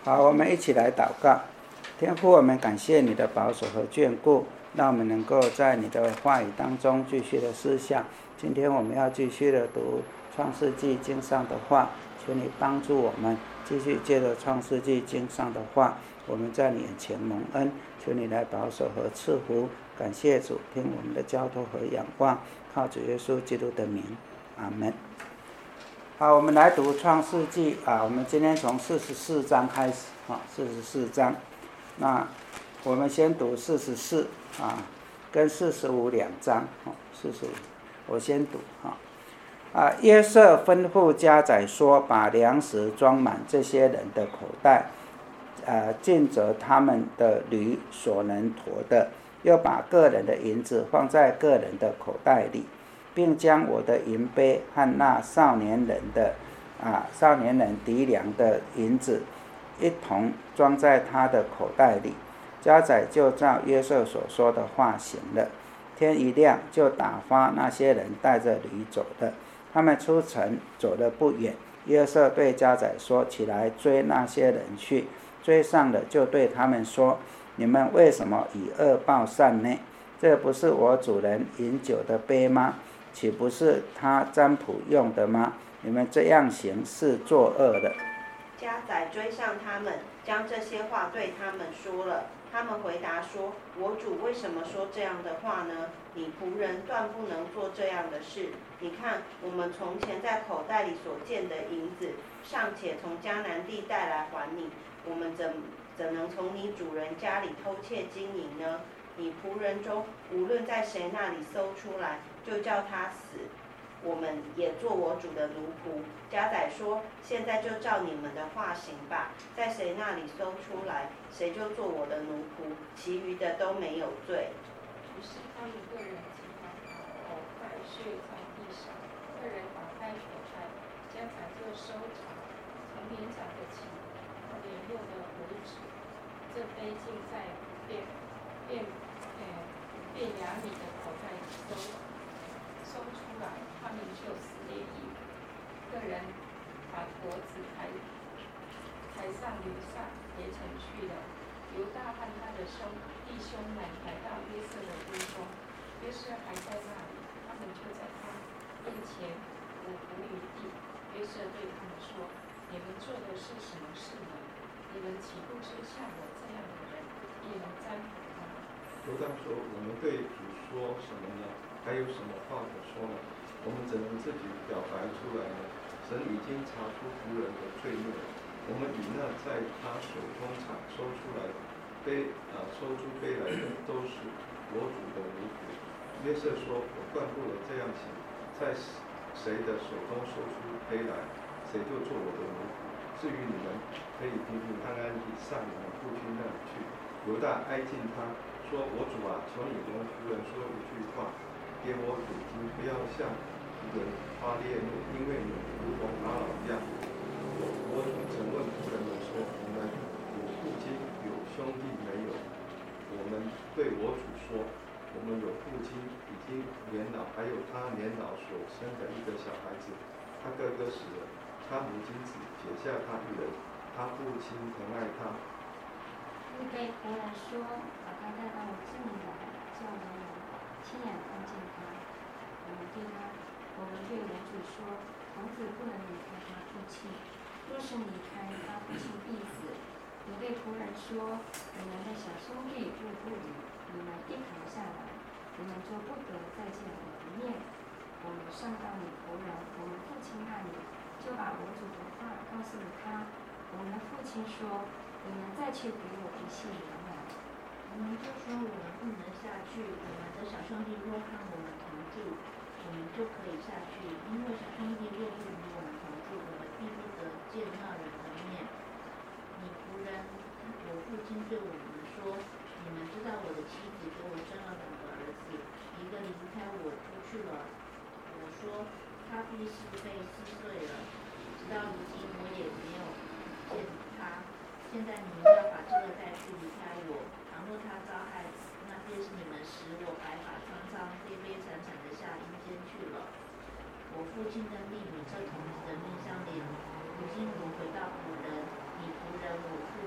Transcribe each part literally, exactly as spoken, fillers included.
好，我们一起来祷告。天父，我们感谢你的保守和眷顾，让我们能够在你的话语当中继续的思想。今天我们要继续的读创世纪经上的话，求你帮助我们继续借着创世纪经上的话，我们在你眼前蒙恩。求你来保守和赐福。感谢主，听我们的交托和仰望，靠主耶稣基督的名，阿们。好，我们来读创世纪啊，我们今天从四十四章开始啊，四十四章。那我们先读四十四啊，跟四十五两章啊，四十五我先读啊。啊，约瑟吩咐家宰说，把粮食装满这些人的口袋，呃，尽着他们的驴所能驮的，又把个人的银子放在个人的口袋里，并将我的银杯和那少年人的啊少年人籴粮的银子一同装在他的口袋里。家宰就照约瑟所说的话行了。天一亮，就打发那些人带着驴走了。他们出城走了不远，约瑟对家宰说：“起来追那些人去。”追上了，就对他们说：“你们为什么以恶报善呢？这不是我主人饮酒的杯吗？岂不是他占卜用的吗？你们这样行是作恶的。” 家宰追上他们，将这些话对他们说了。他们回答说：“我主为什么说这样的话呢？你仆人断不能做这样的事。你看，我们从前在口袋里所见的银子，尚且从迦南地带来还你，我们怎怎能从你主人家里偷窃金银呢？你仆人中无论在谁那里搜出来，就叫他死。我们也做我主的奴仆。”家宰说：“现在就照你们的话行吧，在谁那里搜出来，谁就做我的奴仆，其余的都没有罪。” 于是他们个人即把口袋卸在地上，个人打开口袋，家宰就收藏，从年长的起到年幼的为止。这杯竟在便便呃便雅悯的口袋里搜搜出来，他们就死列义。个人把脖子抬抬上驴上，别城去了。犹大和他的兄弟兄们来到约瑟的屋中，约瑟还在那里，他们就在他面前俯伏于地。约瑟对他们说：“你们做的是什么事呢？你们岂不知像我这样的人也能占卜吗？” 犹大说：“我们对主说什么呢？还有什么话可说呢？我们怎能自己表白出来呢？神已经查出仆人的罪孽，我们以那在他手中场收出来杯啊收出杯来的，都是我主的奴仆。”约瑟说：“我断不了这样行，在谁的手中收出杯来，谁就做我的奴仆。至于你们，可以平平安安地上你们父亲那里去。”犹大挨近他说：“我主啊，求你容仆人说一句话，给我主经，不要向仆人发烈怒，因为你如同法老一样。”我主曾问仆人们说：“你们有父亲有兄弟没有？”我们对我主说：“我们有父亲，已经年老，还有他年老所生的一个小孩子。他哥哥死了，他母亲只撇下他一人，他父亲疼爱他。” 又对仆人说：“把他带到我这里来，叫我有亲眼看见他。”我们对他，我们对我主说：“童子不能离开他父亲，若是离开，他父亲必死。”我对仆人说：“你们的小兄弟若不离，你们一同下来，你们就不得再见我的面。我们上到你仆人我们父亲那里，就把我主的话告诉了他。我们的父亲说：你们再去给我一些粮来。” 我们就说：“我们不能下去，我们的小兄弟若和我们同住，我们就可以下去。因为小兄弟若不与我们同住，我们必不得见那人的面。你仆人，我父亲对我们说：你们知道我的妻子给我生了两个儿子，一个离开我出去了。我说他必是被撕碎了，直到如今我也没有见他。现在你们要把这个带去离开我。倘若他遭害，那便是你们使我白发苍苍、悲悲惨惨的下阴间去了。我父亲的命与这童子的命相连。如今我回到仆人，你仆人我父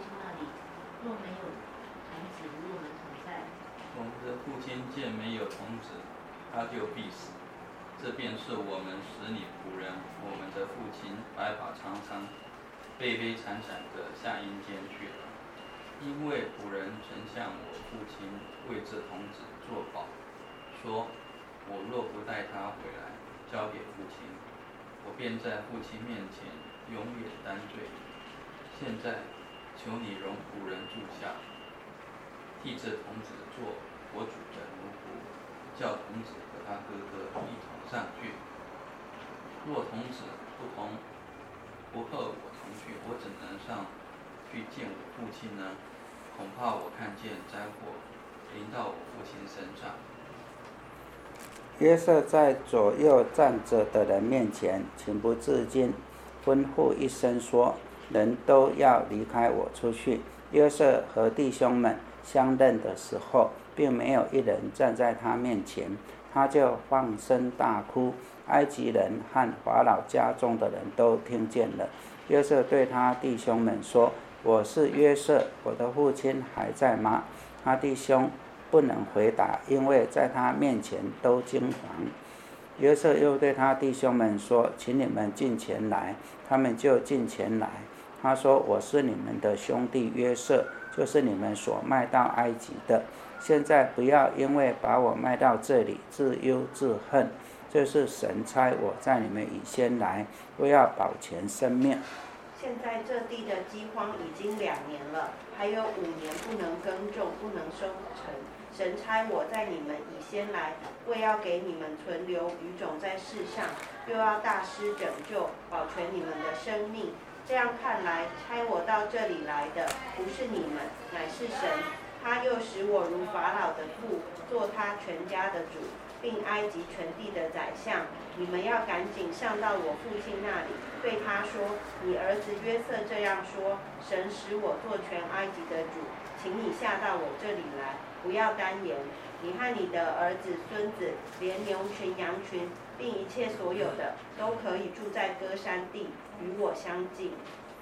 见没有童子，他就必死。这便是我们使你仆人，我们的父亲白发苍苍、悲悲惨惨的下阴间去了。因为仆人曾向我父亲为这童子作保，说：我若不带他回来，交给父亲，我便在父亲面前永远担罪。现在求你容仆人住下，替这童子做我主的奴仆，叫童子和他哥哥一同上去。若童子不同不和我同去，我怎能上去见我父亲呢？恐怕我看见灾祸临到我父亲身上。 约瑟在左右站着的人面前情不自禁吩咐一声说：人都要离开我出去。约瑟和弟兄们相认的时候，并没有一人站在他面前，他就放声大哭。埃及人和法老家中的人都听见了。约瑟对他弟兄们说：我是约瑟，我的父亲还在吗？他弟兄不能回答，因为在他面前都惊惶。约瑟又对他弟兄们说：请你们进前来。他们就进前来。他说：我是你们的兄弟约瑟，就是你们所卖到埃及的。现在不要因为把我卖到这里自忧自恨，这是神差我在你们以先来，为要保全生命。 现在这地的饥荒已经两年了，还有五年不能耕种，不能收成。神差我在你们以先来，为要给你们存留余种在世上，又要大施拯救，保全你们的生命。这样看来，差我到这里来的不是你们，乃是神。他又使我如法老的父，做他全家的主，并埃及全地的宰相。你们要赶紧上到我父亲那里，对他说：你儿子约瑟这样说，神使我做全埃及的主，请你下到我这里来，不要单言。你和你的儿子、孙子，连牛群、羊群，并一切所有的，都可以住在歌珊地，与我相近。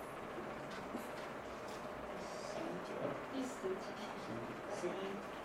第十节， 十一。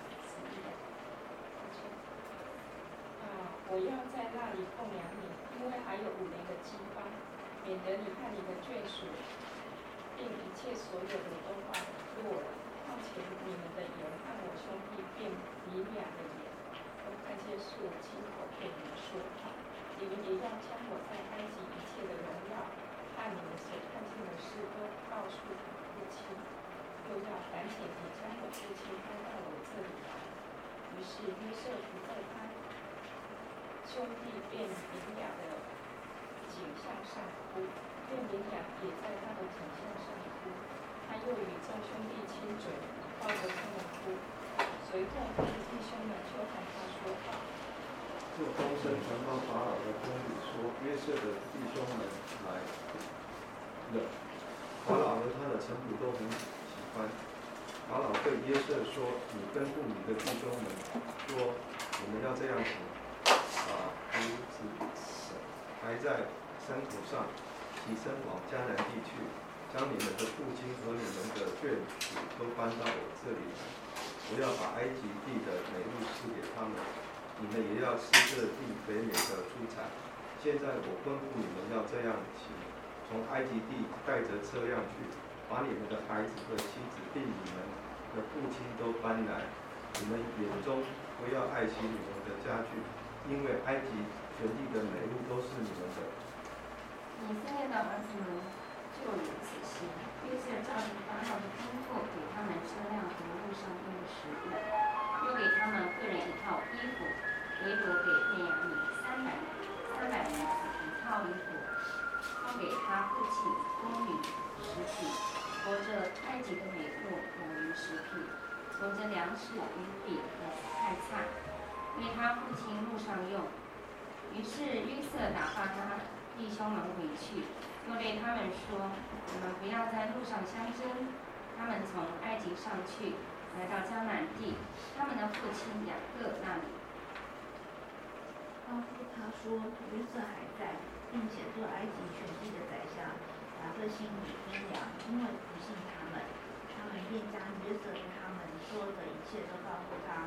啊，我要在那里供养你，因为还有五年的饥荒，免得你和你的眷属，并一切所有的都坏落了。况且你们的眼和我兄弟便你俩的眼，都看见是我亲口对你们说话。你们也要将我在埃及一切的荣耀和你们所看见的事都告诉你父亲，又要赶紧地将我父亲带到我这里来。于是约瑟不在他兄弟便民雅的景象上哭，便民雅也在他的景象上哭。他又与众兄弟亲嘴，抱着他们哭。随后他的弟兄们就和他说话。 这风声传到法老的宫里，说约瑟的弟兄们来了。法老和他的臣仆都很喜欢。法老对约瑟说：你吩咐你的弟兄们说，我们要这样行，把孩子抬在山头上，起身往迦南地去，将你们的父亲和你们的眷属都搬到我这里来。我要把埃及地的美物赐给他们，你们也要吃这地肥美的出产。现在我吩咐你们要这样行，从埃及地带着车辆去，把你们的孩子和妻子并你们的父亲都搬来。你们眼中不要爱惜你们的家具，因为埃及全地的美物都是你们的。 以色列的儿子们就如此行。约瑟照着法老的吩咐，给他们车辆和路上用的食物，又给他们个人一套衣服，唯独给便雅悯三百三百名子一套衣服，交给他父亲、宫女、食品，活着埃及的美物有余食品，存着粮食、鱼饼和菜菜，为他父亲路上用。于是约瑟打发他弟兄们回去，又对他们说：你们不要在路上相争。他们从埃及上去，来到迦南地，他们的父亲雅各那里。 告诉他说，约瑟还在，并且做埃及全地的宰相。雅各心里悲凉，因为不信他们。他们便将约瑟对他们说的一切都告诉他。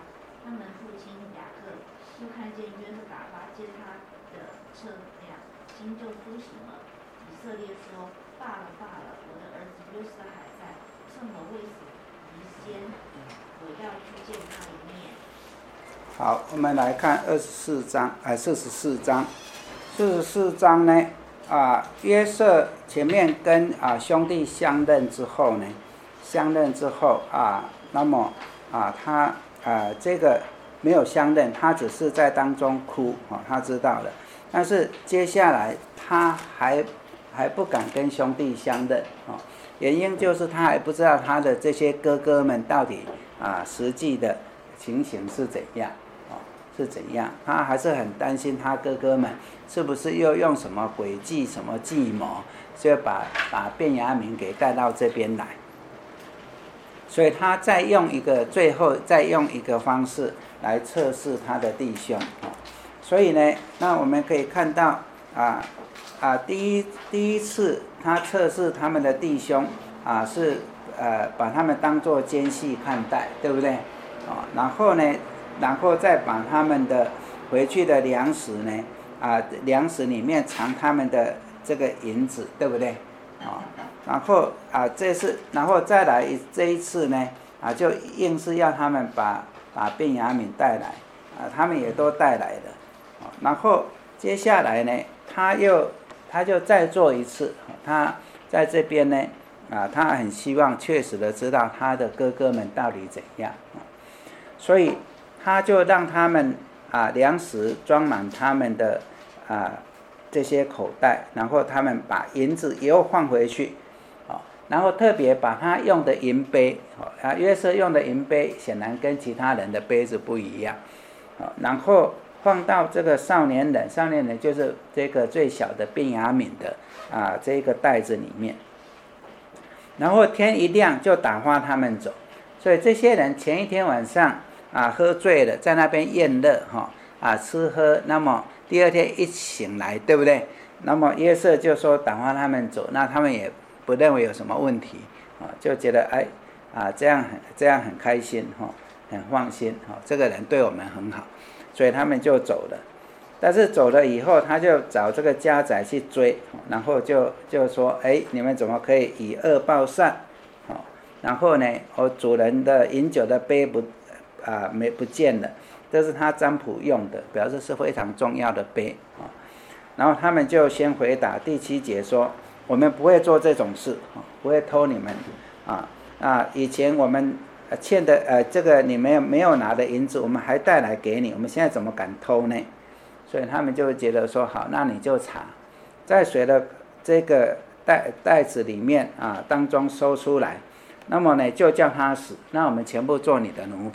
他们父亲雅各又看见约瑟打发接他的车辆，心就苏醒了。以色列说：罢了罢了，我的儿子约瑟还在，趁我未死以先，我要去见他一面。 好，我们来看二十四章，哎，四十四章。四十四章呢，啊，约瑟前面跟啊兄弟相认之后呢，相认之后啊，那么啊他啊这个没有相认，他只是在当中哭啊，他知道了，但是接下来他还还不敢跟兄弟相认啊，原因就是他还不知道他的这些哥哥们到底啊实际的情形是怎样。是怎样？他还是很担心他哥哥们是不是又用什么诡计、什么计谋，所以把把便雅悯给带到这边来。所以他再用一个最后再用一个方式来测试他的弟兄。所以呢，那我们可以看到啊啊，第一第一次他测试他们的弟兄啊，是呃把他们当作奸细看待，对不对？啊，然后呢？然后再把他们的回去的粮食呢，啊，粮食里面藏他们的这个银子，对不对？啊，然后啊，这次，然后再来这一次呢，啊，就硬是要他们把把便雅悯带来，啊，他们也都带来了，啊，然后接下来呢，他又他就再做一次，他在这边呢，啊，他很希望确实的知道他的哥哥们到底怎样，啊，所以。他就让他们啊粮食装满他们的啊这些口袋，然后他们把银子又放回去，啊，然后特别把他用的银杯，啊约瑟用的银杯显然跟其他人的杯子不一样，啊，然后放到这个少年人，少年人就是这个最小的便雅悯的啊这个袋子里面，然后天一亮就打发他们走，所以这些人前一天晚上。啊，喝醉了，在那边宴乐哈，啊，吃喝，那么第二天一醒来，对不对？那么约瑟就说打发他们走，那他们也不认为有什么问题啊，就觉得哎啊这样很这样很开心哈，很放心哈，这个人对我们很好，所以他们就走了。但是走了以后，他就找这个家宰去追，然后就就说哎，你们怎么可以以恶报善？啊，然后呢，我主人的饮酒的杯不。啊，没不见了，这是他占卜用的，表示是非常重要的杯啊。然后他们就先回答第七节说：我们不会做这种事啊，不会偷你们啊啊！以前我们欠的呃这个你们没有拿的银子，我们还带来给你，我们现在怎么敢偷呢？所以他们就觉得说好，那你就查，在谁的这个袋袋子里面啊当中搜出来，那么呢就叫他死，那我们全部做你的奴仆。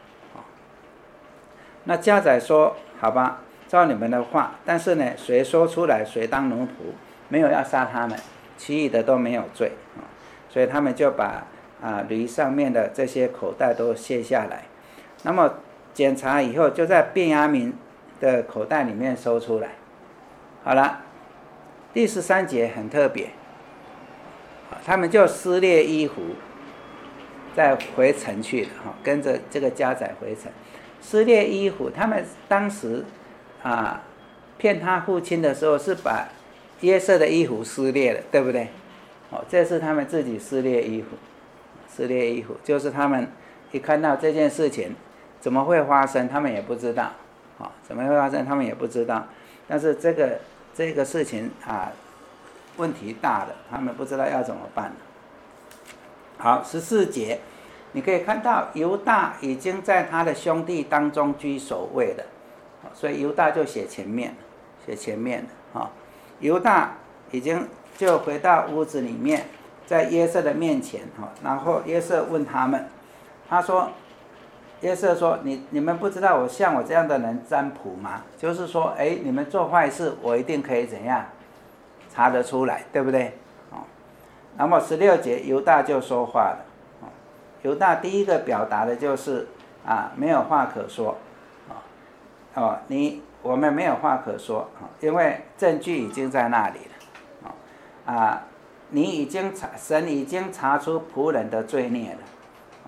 那家宰说：“好吧，照你们的话，但是呢，谁说出来谁当奴仆，没有要杀他们，其余的都没有罪啊。所以他们就把啊驴上面的这些口袋都卸下来，那么检查以后，就在便雅悯的口袋里面搜出来。好了，第十三节很特别，他们就撕裂衣服，再回城去了哈，跟着这个家宰回城。”撕裂衣服，他们当时啊骗他父亲的时候是把约瑟的衣服撕裂了，对不对？哦，这是他们自己撕裂衣服，撕裂衣服就是他们一看到这件事情怎么会发生，他们也不知道，啊、哦，怎么会发生，他们也不知道。但是这个这个事情啊，问题大了，他们不知道要怎么办。好，十四节。你可以看到犹大已经在他的兄弟当中居首位了，所以犹大就写前面，写前面了啊。犹大已经就回到屋子里面，在约瑟的面前哈，然后约瑟问他们，他说，约瑟说，你你们不知道我像我这样的人占卜吗？就是说，哎，你们做坏事，我一定可以怎样查得出来，对不对？哦，那么十六节犹大就说话了。犹大第一个表达的就是啊，没有话可说，啊，哦，你我们没有话可说，啊，因为证据已经在那里了，啊，你已经查，神已经查出仆人的罪孽了，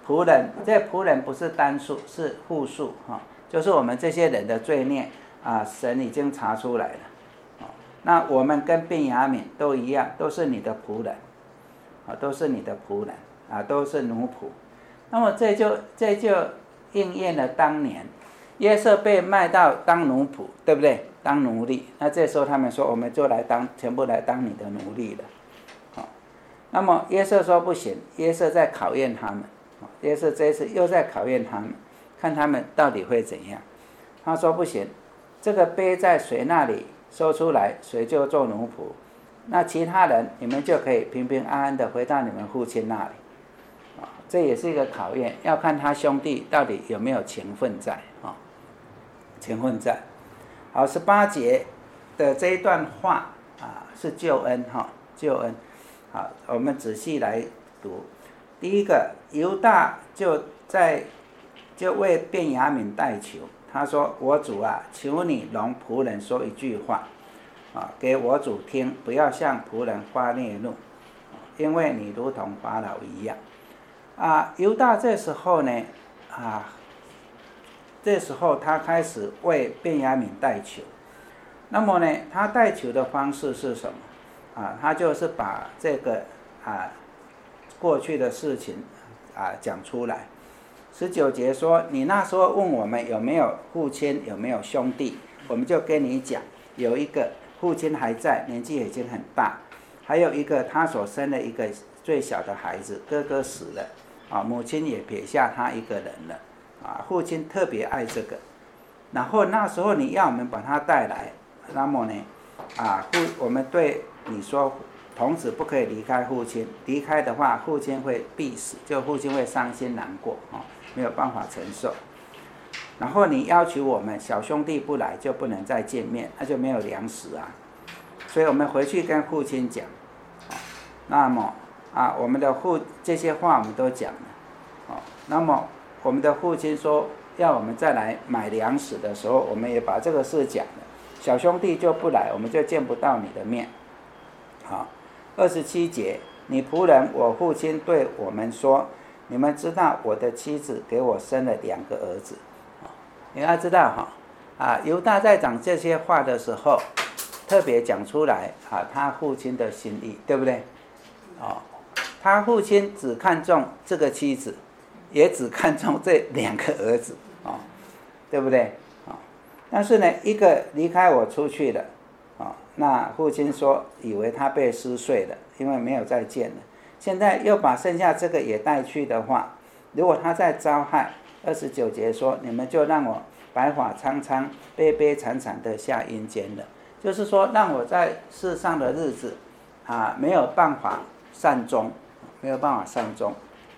仆人，这仆人不是单数，是复数哈、哦，就是我们这些人的罪孽啊，神已经查出来了。哦、那我们跟便雅悯都一样，都是你的仆人，啊、哦，都是你的仆人啊，都是奴仆。那么这就这就应验了当年约瑟被卖到当奴仆，对不对？当奴隶。那这时候他们说，我们就来当，全部来当你的奴隶了。好，那么约瑟说不行，约瑟在考验他们。约瑟这一次又在考验他们，看他们到底会怎样。他说不行，这个杯在谁那里收出来，谁就做奴仆。那其他人你们就可以平平安安的回到你们父亲那里。这也是一个考验，要看他兄弟到底有没有情分在啊，情分在。好，十八节的这一段话啊，是救恩哈，救恩。好，我们仔细来读。第一个，犹大就在就为便雅悯代求，他说：“我主啊，求你容仆人说一句话，啊，给我主听，不要向仆人发烈怒，因为你如同法老一样。”啊，犹大这时候呢，啊，这时候他开始为便雅悯代求。那么呢，他代求的方式是什么？啊，他就是把这个啊过去的事情啊讲出来。十九节说，你那时候问我们有没有父亲，有没有兄弟，我们就跟你讲，有一个父亲还在，年纪已经很大，还有一个他所生的一个最小的孩子，哥哥死了。啊，母亲也撇下他一个人了，啊，父亲特别爱这个，然后那时候你要我们把他带来，那么呢，啊，父我们对你说，童子不可以离开父亲，离开的话，父亲会必死，就父亲会伤心难过，啊，没有办法承受。然后你要求我们小兄弟不来，就不能再见面，那就没有粮食啊，所以我们回去跟父亲讲，啊，那么。啊，我们的父这些话我们都讲了，哦，那么我们的父亲说要我们再来买粮食的时候，我们也把这个事讲了，小兄弟就不来，我们就见不到你的面。好，二十七节，你仆人我父亲对我们说，你们知道我的妻子给我生了两个儿子，你要知道哈，啊，犹大在讲这些话的时候，特别讲出来啊，他父亲的心意，对不对？哦。他父亲只看重这个妻子，也只看重这两个儿子，哦，对不对？哦，但是呢，一个离开我出去了，哦，那父亲说以为他被撕碎了，因为没有再见了。现在又把剩下这个也带去的话，如果他再遭害，二十九节说，你们就让我白发苍苍、悲悲惨惨的下阴间了，就是说让我在世上的日子啊没有办法善终。没有办法善终。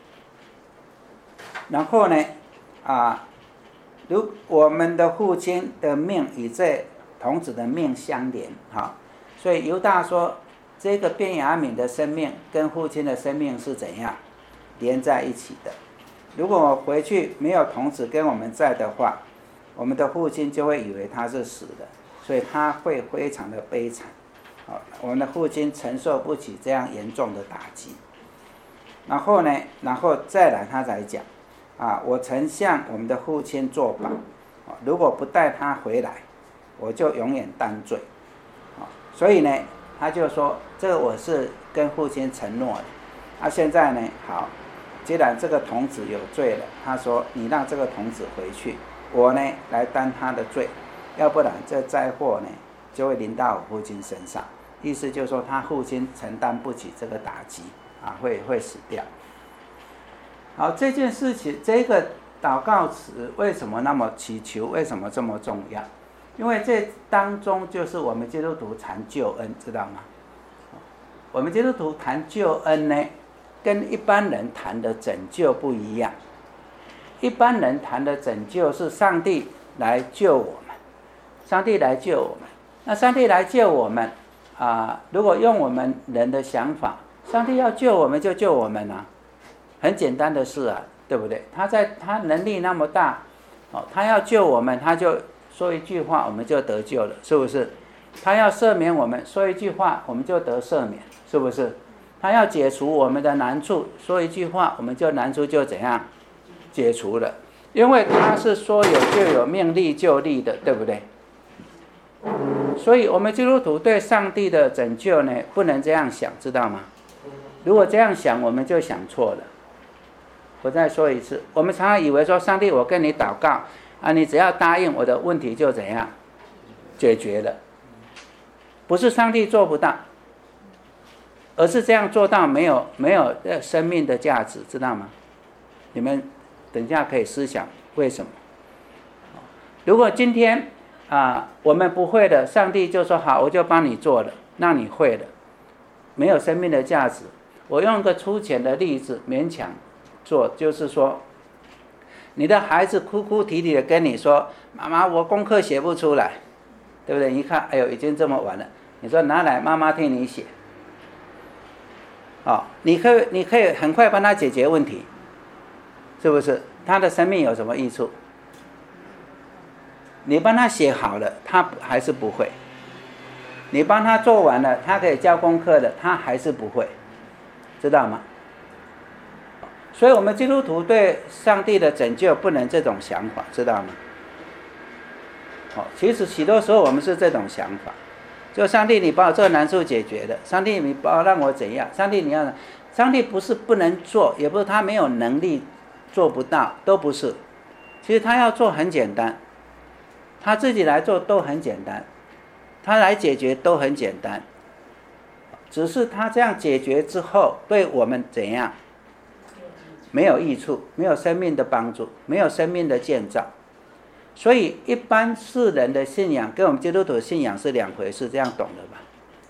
然后呢，啊，如我们的父亲的命与这童子的命相连，哈，所以犹大说，这个便雅悯的生命跟父亲的生命是怎样连在一起的？如果我回去没有童子跟我们在的话，我们的父亲就会以为他是死的，所以他会非常的悲惨，啊，我们的父亲承受不起这样严重的打击。然后呢，然后再来他才讲，啊，我曾向我们的父亲作保，如果不带他回来，我就永远担罪，啊，所以呢，他就说，这个我是跟父亲承诺的，啊，现在呢，好，既然这个童子有罪了，他说你让这个童子回去，我呢来担他的罪，要不然这灾祸呢就会临到我父亲身上，意思就是说他父亲承担不起这个打击。啊，会会死掉。好，这件事情，这个祷告词为什么那么祈求？为什么这么重要？因为这当中就是我们基督徒谈救恩，知道吗？我们基督徒谈救恩呢，跟一般人谈的拯救不一样。一般人谈的拯救是上帝来救我们，上帝来救我们。那上帝来救我们啊，如果用我们人的想法，上帝要救我们就救我们啊，很简单的事啊，对不对？他在他能力那么大，哦，他要救我们，他就说一句话，我们就得救了，是不是？他要赦免我们，说一句话，我们就得赦免，是不是？ 他要解除我们的难处，说一句话，我们就难处就怎样解除了，因为他是说有就有，命立就立的，对不对？所以我们基督徒对上帝的拯救呢，不能这样想，知道吗？如果这样想，我们就想错了。我再说一次，我们常常以为说，上帝，我跟你祷告啊，你只要答应我的问题就怎样解决了。不是上帝做不到，而是这样做到没有没有生命的价值，知道吗？你们等一下可以思想为什么。如果今天啊我们不会的，上帝就说好，我就帮你做了，让你会了，没有生命的价值。我用个粗浅的例子勉强做，就是说你的孩子哭哭啼啼的跟你说，妈妈我功课写不出来，对不对？你看哎呦已经这么晚了，你说拿来妈妈替你写，哦，你可以你可以很快帮他解决问题，是不是？他的生命有什么益处？你帮他写好了，他还是不会；你帮他做完了，他可以交功课的，他还是不会，知道吗？所以我们基督徒对上帝的拯救不能这种想法，知道吗？哦，其实许多时候我们是这种想法，就上帝你把我这个难处解决了，上帝你把我让我怎样？上帝你要，上帝不是不能做，也不是他没有能力做不到，都不是。其实他要做很简单，他自己来做都很简单，他来解决都很简单，只是他这样解决之后对我们怎样？没有益处，没有生命的帮助，没有生命的建造。所以一般世人的信仰跟我们基督徒的信仰是两回事，这样懂了吧？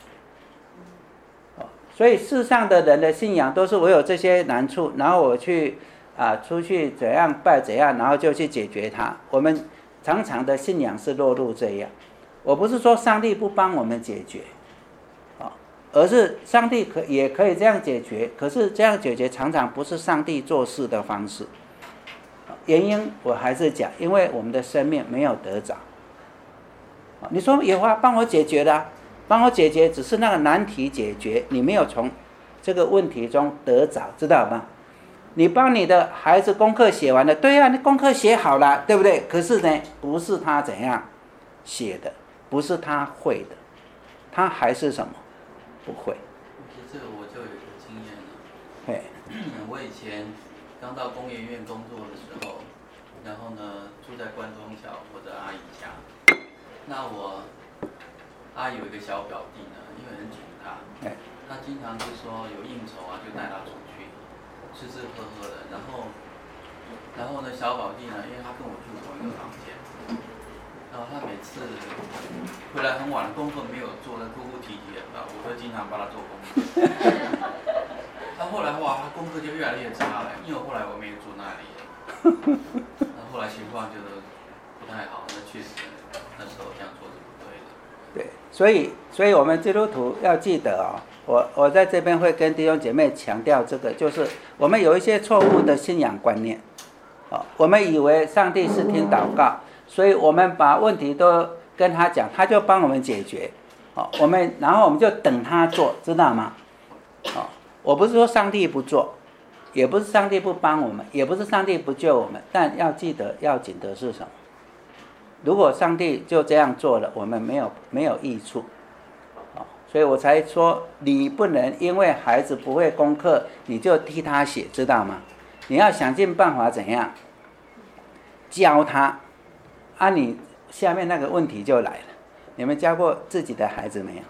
所以世上的人的信仰都是我有这些难处，然后我去啊出去怎样拜怎样，然后就去解决它。我们常常的信仰是落入这样。我不是说上帝不帮我们解决，而是上帝可也可以这样解决，可是这样解决常常不是上帝做事的方式。原因我还是讲，因为我们的生命没有得着。你说耶和华帮我解决了，帮我解决只是那个难题解决，你没有从这个问题中得着，知道吗？你帮你的孩子功课写完了，对啊，你功课写好了，对不对？可是呢，不是他怎样写的，不是他会的，他还是什么？不会。 这个我就有个经验了。 对。 我以前刚到工研院工作的时候，然后呢住在关东桥我的阿姨家。那我阿姨有一个小表弟呢，因为很宠他，他经常是说有应酬啊，就带他出去吃吃喝喝的。然后，然后呢小表弟呢，因为他跟我住同一个房间。然后他每次回来很晚，功课没有做的哭哭啼啼的，我会经常帮他做功课。他后来哇，他功课就越来越差了，因为后来我没有住那里了。那后来情况就不太好，那确实那时候这样做是不对的。 对，所以所以我们基督徒要记得哦，我我在这边会跟弟兄姐妹强调这个，就是我们有一些错误的信仰观念，哦，我们以为上帝是听祷告。所以我们把问题都跟他讲，他就帮我们解决，哦，我们然后我们就等他做，知道吗？哦，我不是说上帝不做，也不是上帝不帮我们，也不是上帝不救我们，但要记得要紧的是什么？如果上帝就这样做了，我们没有没有益处，哦，所以我才说你不能因为孩子不会功课，你就替他写，知道吗？你要想尽办法怎样教他。啊，你下面那个问题就来了，你们教过自己的孩子没有？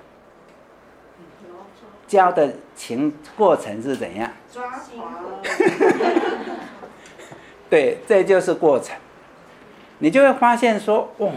教的情过程是怎样？ 抓狂。 对，这就是过程。你就会发现说，哇，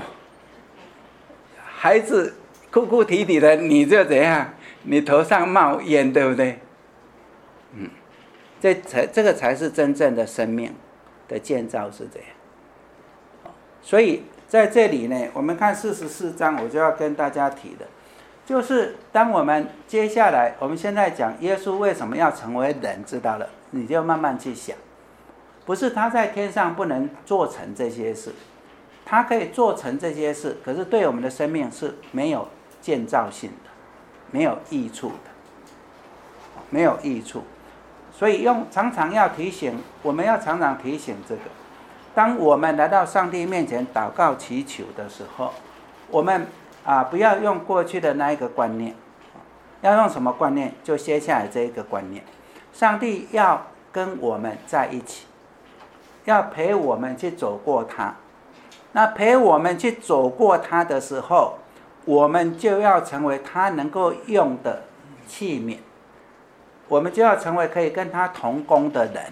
孩子哭哭啼啼的，你就怎样？你头上冒烟，对不对？嗯，这才这个才是真正的生命的建造是这样。所以在这里呢，我们看四十四章，我就要跟大家提的，就是当我们接下来，我们现在讲耶稣为什么要成为人，知道了，你就慢慢去想，不是他在天上不能做成这些事，他可以做成这些事，可是对我们的生命是没有建造性的，没有益处的。 没有益处。所以用常常要提醒，我们要常常提醒这个。当我们来到上帝面前祷告祈求的时候，我们啊不要用过去的那一个观念，要用什么观念？就接下来这一个观念，上帝要跟我们在一起，要陪我们去走过它。那陪我们去走过它的时候，我们就要成为他能够用的器皿，我们就要成为可以跟他同工的人。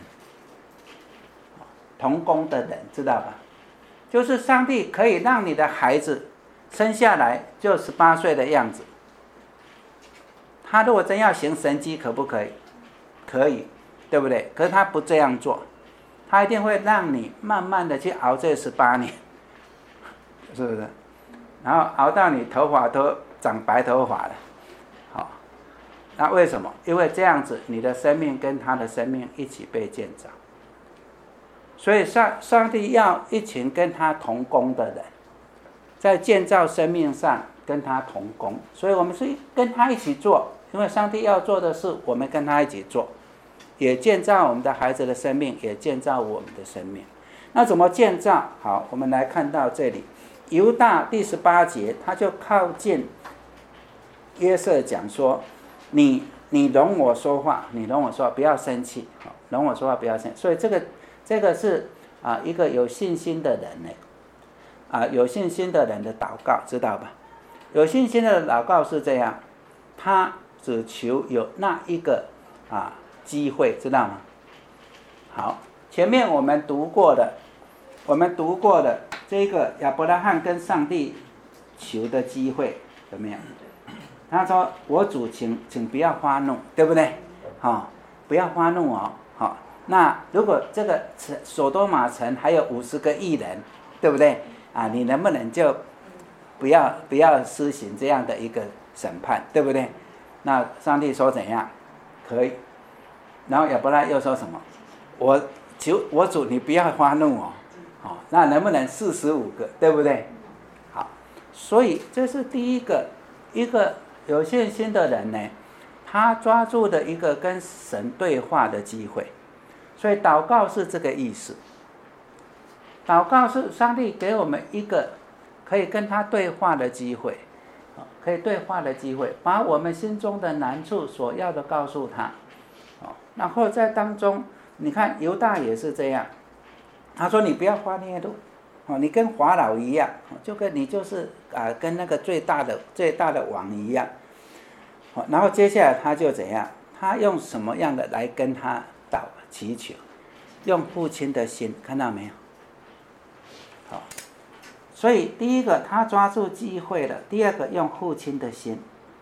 同工的人知道吧？就是上帝可以让你的孩子生下来就十八岁的样子，他如果真要行神迹，可不可以？可以，对不对？可是他不这样做，他一定会让你慢慢的去熬这十八年，是不是？然后熬到你头发都长白头发了，好，那为什么？因为这样子，你的生命跟他的生命一起被建造。所以上上帝要一群跟他同工的人，在建造生命上跟他同工，所以我们是跟他一起做，因为上帝要做的事，我们跟他一起做，也建造我们的孩子的生命，也建造我们的生命。那怎么建造？好，我们来看到这里，犹大第十八节，他就靠近约瑟讲说：“你你容我说话，你容我说话，不要生气，好，容我说话，不要生气。”所以这个。这个是啊一个有信心的人呢，啊有信心的人的祷告，知道吧？有信心的祷告是这样，他只求有那一个啊机会，知道吗？好，前面我们读过的，我们读过的这个亚伯拉罕跟上帝求的机会怎么样？他说：“我主请请不要发怒，对不对？好、哦，不要发怒哦，好、哦。”那如果这个所多玛城还有五十个义人，对不对啊？你能不能就不要不要施行这样的一个审判，对不对？那上帝说怎样？可以。然后亚伯拉又说什么？我求我主你不要发怒哦，好，那能不能四十五个，对不对？好，所以这是第一个，一个有信心的人呢，他抓住的一个跟神对话的机会。所以祷告是这个意思，祷告是上帝给我们一个可以跟他对话的机会，可以对话的机会，把我们心中的难处所要的告诉他，然后在当中，你看犹大也是这样，他说你不要发烈怒，你跟法老一样，就跟你就是啊跟那个最大的最大的王一样，然后接下来他就怎样，他用什么样的来跟他祷祈求，用父亲的心，看到没有？好，所以第一个他抓住机会了，第二个用父亲的心。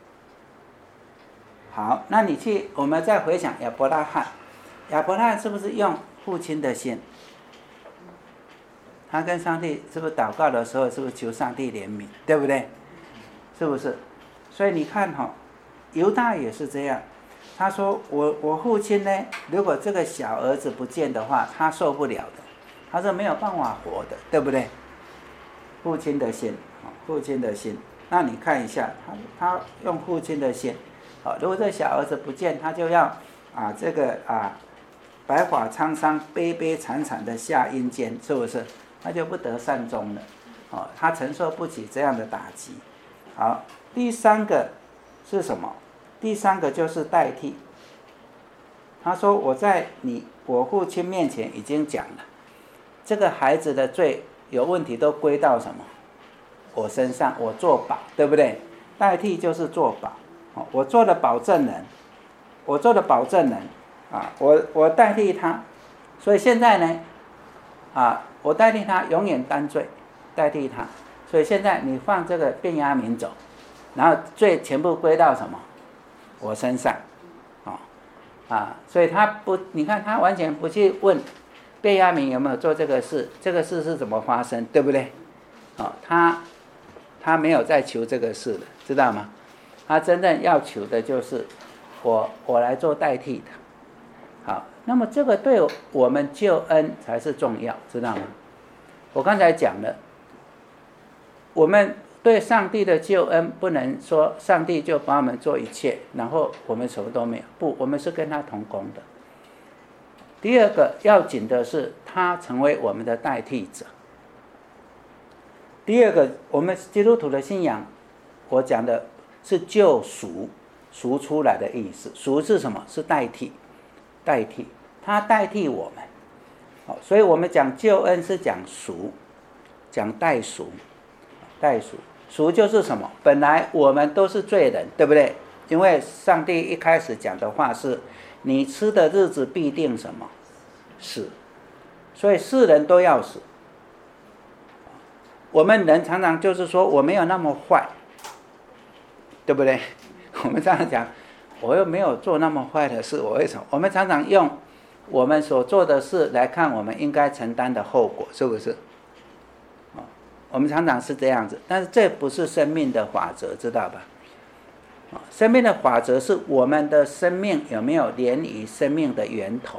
好，那你去，我们再回想亚伯拉罕，亚伯拉罕是不是用父亲的心？他跟上帝是不是祷告的时候，是不是求上帝怜悯，对不对？是不是？所以你看哈、哦，犹大也是这样。他说我我父亲呢，如果这个小儿子不见的话，他受不了的，他说没有办法活的，对不对？父亲的心，父亲的心，那你看一下，他他用父亲的心，好，如果这小儿子不见，他就要啊这个啊白发苍苍、悲悲惨惨的下阴间，是不是？他就不得善终了，哦，他承受不起这样的打击。好，第三个是什么？第三个就是代替。他说我在你我父亲面前已经讲了，这个孩子的罪有问题都归到什么？我身上，我做保，对不对？代替就是做保，我做的保证人，我做的保证人啊，我我代替他，所以现在呢，啊，我代替他永远担罪，代替他，所以现在你放这个便雅悯走，然后罪全部归到什么？我身上，哦，啊，所以他不，你看他完全不去问便雅悯有没有做这个事，这个事是怎么发生，对不对？哦，他他没有在求这个事了，知道吗？他真正要求的就是我我来做代替的。好，那么这个对我们救恩才是重要，知道吗？我刚才讲了，我们对上帝的救恩不能说上帝就帮我们做一切，然后我们什么都没有，不，我们是跟他同工的。第二个要紧的是他成为我们的代替者。第二个，我们基督徒的信仰，我讲的是救赎，赎出来的意思。赎是什么？是代替，代替，他代替我们。好，所以我们讲救恩是讲赎，讲代赎，代赎。赎就是什么？本来我们都是罪人，对不对？因为上帝一开始讲的话是，你吃的日子必定什么？死。所以世人都要死。我们人常常就是说我没有那么坏，对不对？我们常常讲，我又没有做那么坏的事，我为什么？我们常常用我们所做的事来看我们应该承担的后果，是不是？我们常常是这样子，但是这不是生命的法则，知道吧？生命的法则是我们的生命有没有连于生命的源头？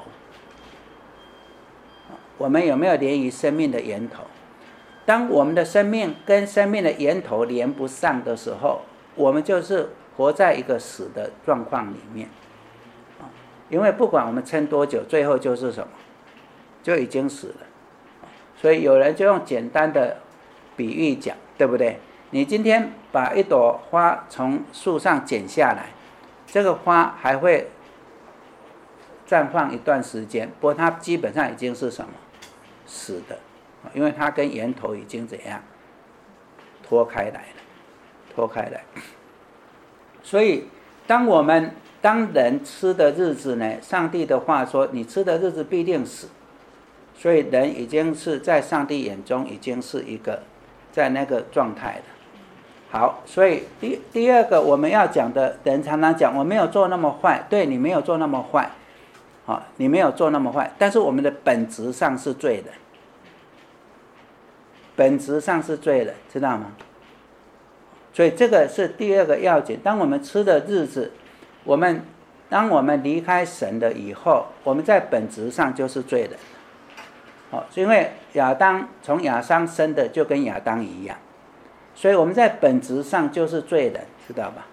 我们有没有连于生命的源头？当我们的生命跟生命的源头连不上的时候，我们就是活在一个死的状况里面。因为不管我们撑多久，最后就是什么？就已经死了。所以有人就用简单的比喻讲，对不对？你今天把一朵花从树上剪下来，这个花还会绽放一段时间，不过它基本上已经是什么？死的，因为它跟源头已经怎样脱开来了，脱开来。所以当我们当人吃的日子呢，上帝的话说，你吃的日子必定死。所以人已经是在上帝眼中已经是一个在那个状态了。好，所以第第二个我们要讲的，人常常讲我没有做那么坏，对，你没有做那么坏，好，你没有做那么坏，但是我们的本质上是罪人，本质上是罪人，知道吗？所以这个是第二个要紧。当我们吃的日子，我们当我们离开神了以后，我们在本质上就是罪人。哦，因为亚当从亚当生的就跟亚当一样，所以我们在本质上就是罪人，知道吧？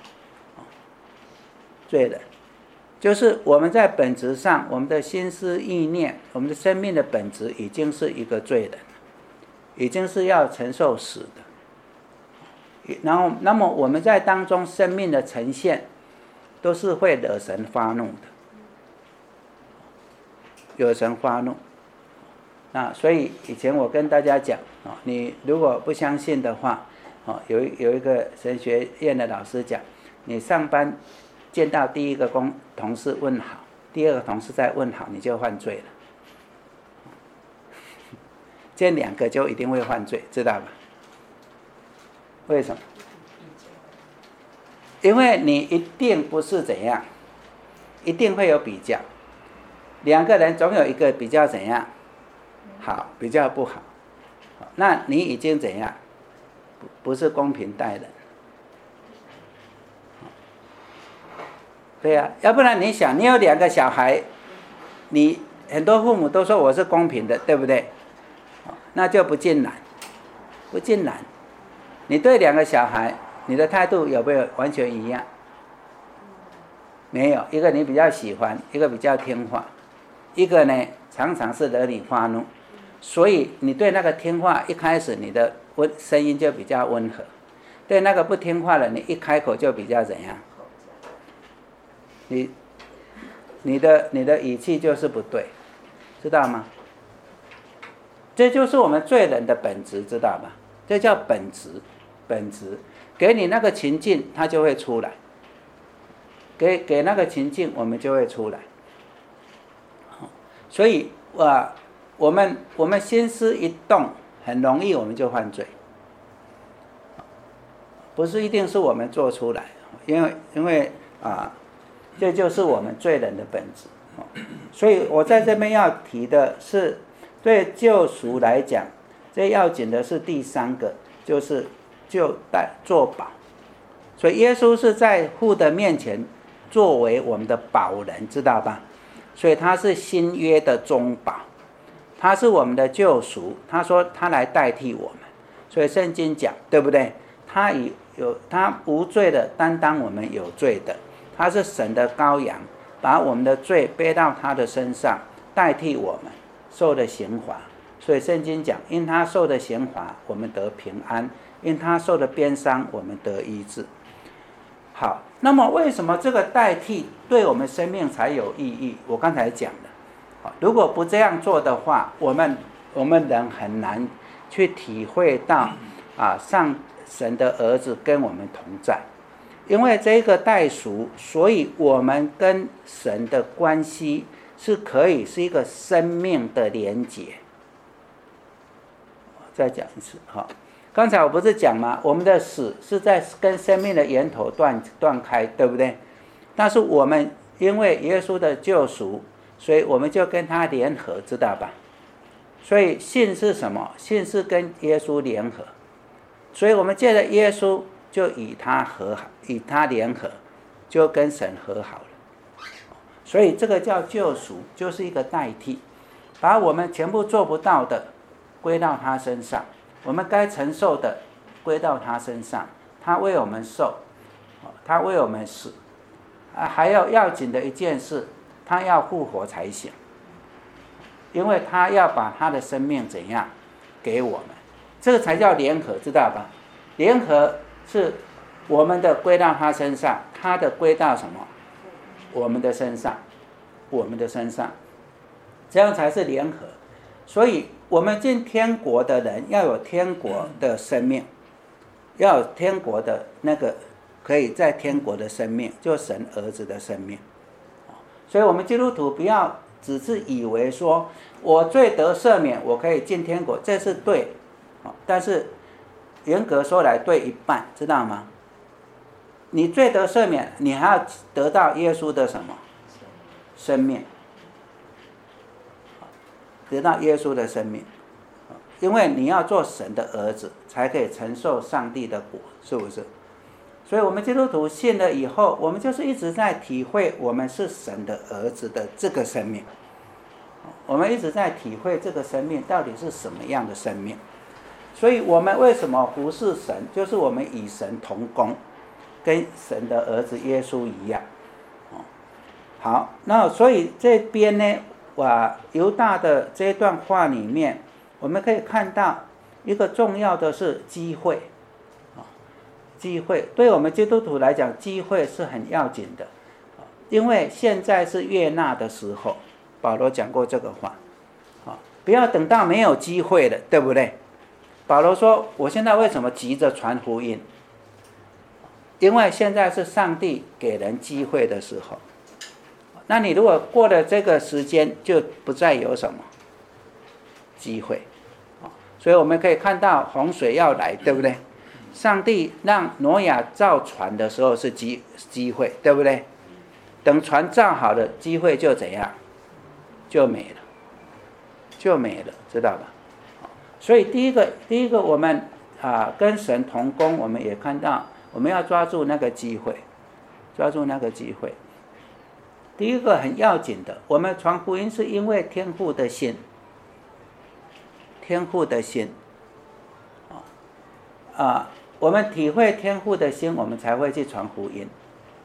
罪人就是我们在本质上，我们的心思意念，我们的生命的本质已经是一个罪人，已经是要承受死的。然后，那么我们在当中生命的呈现，都是会惹神发怒的，惹神发怒。那所以以前我跟大家讲，你如果不相信的话，有有一个神学院的老师讲，你上班见到第一个工同事问好，第二个同事再问好，你就犯罪了。见两个就一定会犯罪，知道吧？为什么？因为你一定不是怎样，一定会有比较。两个人总有一个比较怎样好，比较不好。那你已经怎样？不是公平待人。对呀、啊，要不然你想，你有两个小孩，你很多父母都说我是公平的，对不对？那就不尽然，不尽然。你对两个小孩，你的态度有没有完全一样？没有，一个你比较喜欢，一个比较听话，一个呢常常是惹你发怒，所以你对那个听话，一开始你的温声音就比较温和，对那个不听话的，你一开口就比较怎样？你你的你的语气就是不对，知道吗？这就是我们罪人的本质，知道吧？这叫本质，本质。给你那个情境，它就会出来。给给那个情境，我们就会出来。所以啊，我们我们心思一动，很容易我们就犯罪。不是一定是我们做出来，因为因为啊，这就是我们罪人的本质。所以我在这边要提的是，对救赎来讲，最要紧的是第三个，就是就代作保。所以耶稣是在父的面前作为我们的保人，知道吧？所以他是新约的中保，他是我们的救赎。他说他来代替我们，所以圣经讲，对不对？ 他以有他无罪的担当我们有罪的，他是神的羔羊，把我们的罪背到他的身上，代替我们受的刑罚。所以圣经讲，因他受的刑罚我们得平安，因他受的鞭伤我们得医治。好，那么为什么这个代替对我们生命才有意义？我刚才讲的，如果不这样做的话，我们我们人很难去体会到啊，上神的儿子跟我们同在。因为这个代赎，所以我们跟神的关系是可以是一个生命的连结。再讲一次哈，刚才我不是讲吗？我们的死是在跟生命的源头断断开，对不对？但是我们因为耶稣的救赎，所以我们就跟他联合，知道吧？所以信是什么？信是跟耶稣联合，所以我们借着耶稣就与他和好，与他联合，就跟神和好了。所以这个叫救赎，就是一个代替，把我们全部做不到的归到他身上，我们该承受的归到他身上，他为我们受，他为我们死，啊，还要要紧的一件事，他要复活才行，因为他要把他的生命怎样给我们，这个才叫联合，知道吧？联合是我们的归到他身上，他的归到什么？我们的身上，我们的身上，这样才是联合。所以我们进天国的人要有天国的生命，要有天国的那个可以在天国的生命，就神儿子的生命。所以我们基督徒不要只是以为说我罪得赦免，我可以进天国，这是对，但是严格说来对一半，知道吗？你罪得赦免，你还要得到耶稣的什么生命，得到耶稣的生命，因为你要做神的儿子，才可以承受上帝的国，是不是？所以我们基督徒信了以后，我们就是一直在体会我们是神的儿子的这个生命，我们一直在体会这个生命到底是什么样的生命。所以我们为什么服侍神，就是我们与神同工，跟神的儿子耶稣一样。好，那所以这边呢，哇，犹大的这段话里面，我们可以看到一个重要的是机会。机会对我们基督徒来讲，机会是很要紧的，因为现在是悦纳的时候，保罗讲过这个话，不要等到没有机会了，对不对？保罗说，我现在为什么急着传福音？因为现在是上帝给人机会的时候，那你如果过了这个时间，就不再有什么机会。所以我们可以看到洪水要来，对不对？上帝让挪亚造船的时候是机机会，对不对？等船造好了，机会就怎样？就没了，就没了，知道吧？所以第一个，第一个我们啊跟神同工，我们也看到我们要抓住那个机会，抓住那个机会。第一个很要紧的，我们传福音是因为天父的心，天父的心，啊。我们体会天父的心，我们才会去传福音。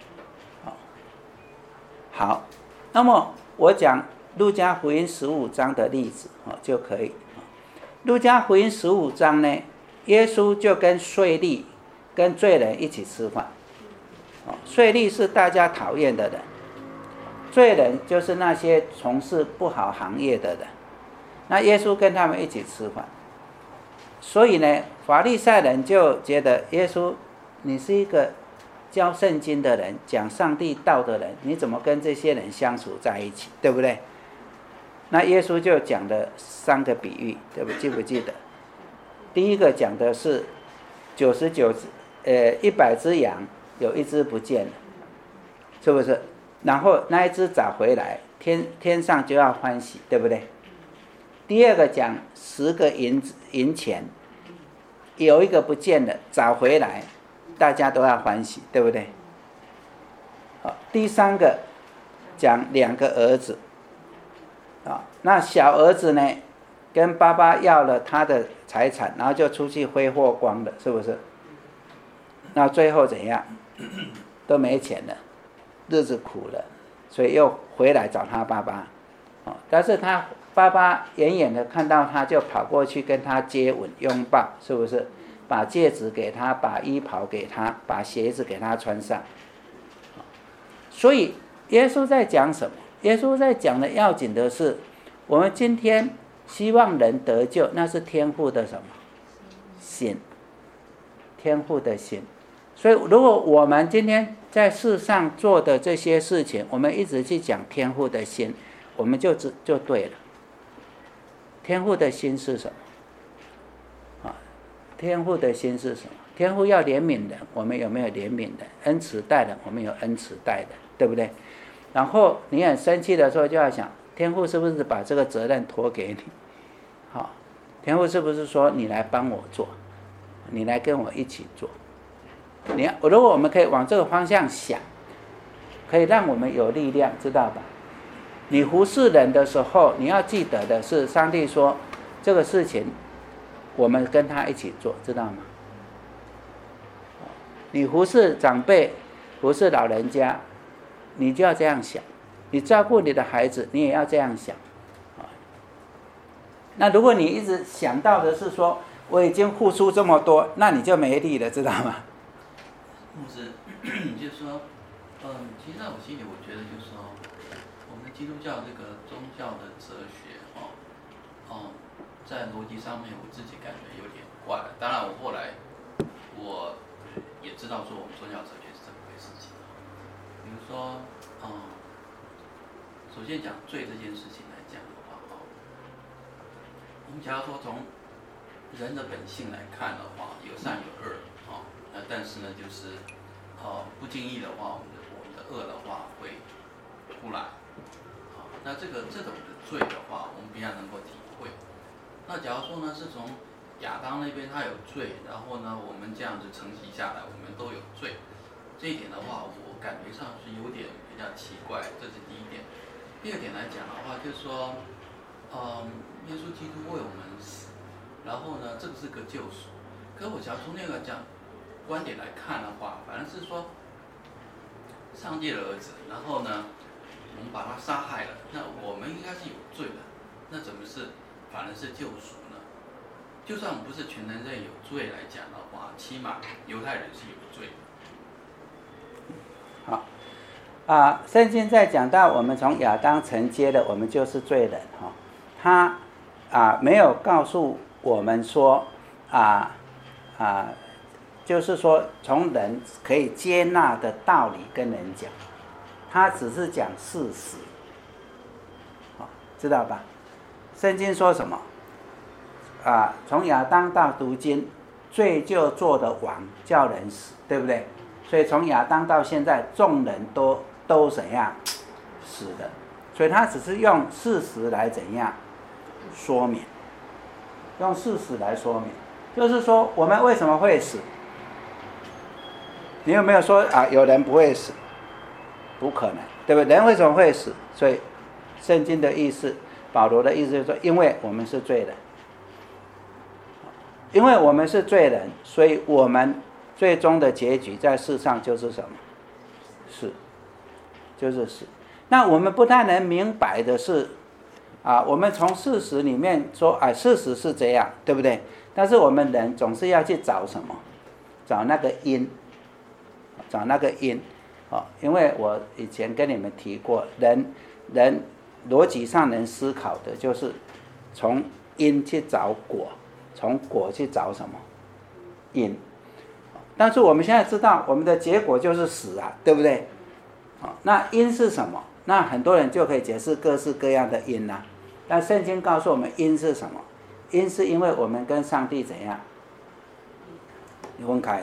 好，那么我讲路加福音十五章的例子就可以。路加福音十五章呢，耶稣就跟税吏、跟罪人一起吃饭。税吏是大家讨厌的人，罪人就是那些从事不好行业的人。那耶稣跟他们一起吃饭。所以呢，法利赛人就觉得耶稣，你是一个教圣经的人，讲上帝道的人，你怎么跟这些人相处在一起，对不对？那耶稣就讲了三个比喻，对不？记不记得？第一个讲的是九十九只，呃，一百只羊有一只不见了，是不是？然后那一只找回来，天天上就要欢喜，对不对？第二个讲十个银银钱，有一个不见了，找回来，大家都要欢喜，对不对？好，第三个讲两个儿子，啊，那小儿子呢，跟爸爸要了他的财产，然后就出去挥霍光了，是不是？ 那最后怎样？都没钱了，日子苦了，所以又回来找他爸爸。哦，但是他爸爸远远的看到他，就跑过去跟他接吻拥抱，是不是？把戒指给他，把衣袍给他，把鞋子给他穿上。所以耶稣在讲什么？耶稣在讲的要紧的是，我们今天希望人得救，那是天父的什么心？天父的心。所以如果我们今天在世上做的这些事情，我们一直去讲天父的心，我们就就对了。天父的心是什么？啊，天父的心是什么？天父要怜悯人，我们有没有怜悯人？恩慈待人，我们有恩慈待人，对不对？然后你很生气的时候，就要想，天父是不是把这个责任托给你？好，天父是不是说你来帮我做，你来跟我一起做？你如果我们可以往这个方向想，可以让我们有力量，知道吧？你服侍人的时候，你要记得的是，上帝说这个事情，我们跟他一起做，知道吗？你服侍长辈，服侍老人家，你就要这样想；你照顾你的孩子，你也要这样想。那如果你一直想到的是说我已经付出这么多，那你就没力了，知道吗？ 牧师，就是说，嗯，其实在我心里，我觉得就是说，我们基督教这个宗教的哲学，哦，哦，在逻辑上面，我自己感觉有点怪。当然，我后来我也知道说，我们宗教哲学是怎么回事情。比如说，嗯，首先讲罪这件事情来讲的话，哦，我们假如说从人的本性来看的话，有善有恶。那但是呢，就是，呃，不经意的话，我们的我们的恶的话会出来，好，那这个这种的罪的话，我们比较能够体会。那假如说呢，是从亚当那边他有罪，然后呢，我们这样子承袭下来，我们都有罪，这一点的话，我感觉上是有点比较奇怪，这是第一点。第二点来讲的话，就是说，嗯，耶稣基督为我们死，然后呢，这个是个救赎。可是我假如从那个讲。观点来看的话，反正是说，上帝的儿子，然后呢，我们把他杀害了，那我们应该是有罪的，那怎么是反而是救赎呢？就算我们不是全人类有罪来讲的话，起码犹太人是有罪的。好，啊，圣经在讲到我们从亚当承接的，我们就是罪人哈、哦，他啊没有告诉我们说啊啊。就是说，从人可以接纳的道理跟人讲，他只是讲事实，知道吧？圣经说什么？啊，从亚当到如今，罪就做的王，叫人死，对不对？所以从亚当到现在，众人都都怎样死的？所以他只是用事实来怎样说明，用事实来说明，就是说我们为什么会死？你有没有说啊？有人不会死，不可能，对不对？人为什么会死？所以，圣经的意思，保罗的意思就是说，因为我们是罪人，因为我们是罪人，所以我们最终的结局在世上就是什么？死，就是死。那我们不太能明白的是，啊，我们从事实里面说，啊，事实是这样，对不对？但是我们人总是要去找什么？找那个因。找那个因，哦，因为我以前跟你们提过，人人逻辑上能思考的就是从因去找果，从果去找什么因。但是我们现在知道，我们的结果就是死啊，对不对？哦，那因是什么？那很多人就可以解释各式各样的因啦、啊。但圣经告诉我们，因是什么？因是因为我们跟上帝怎样分开的。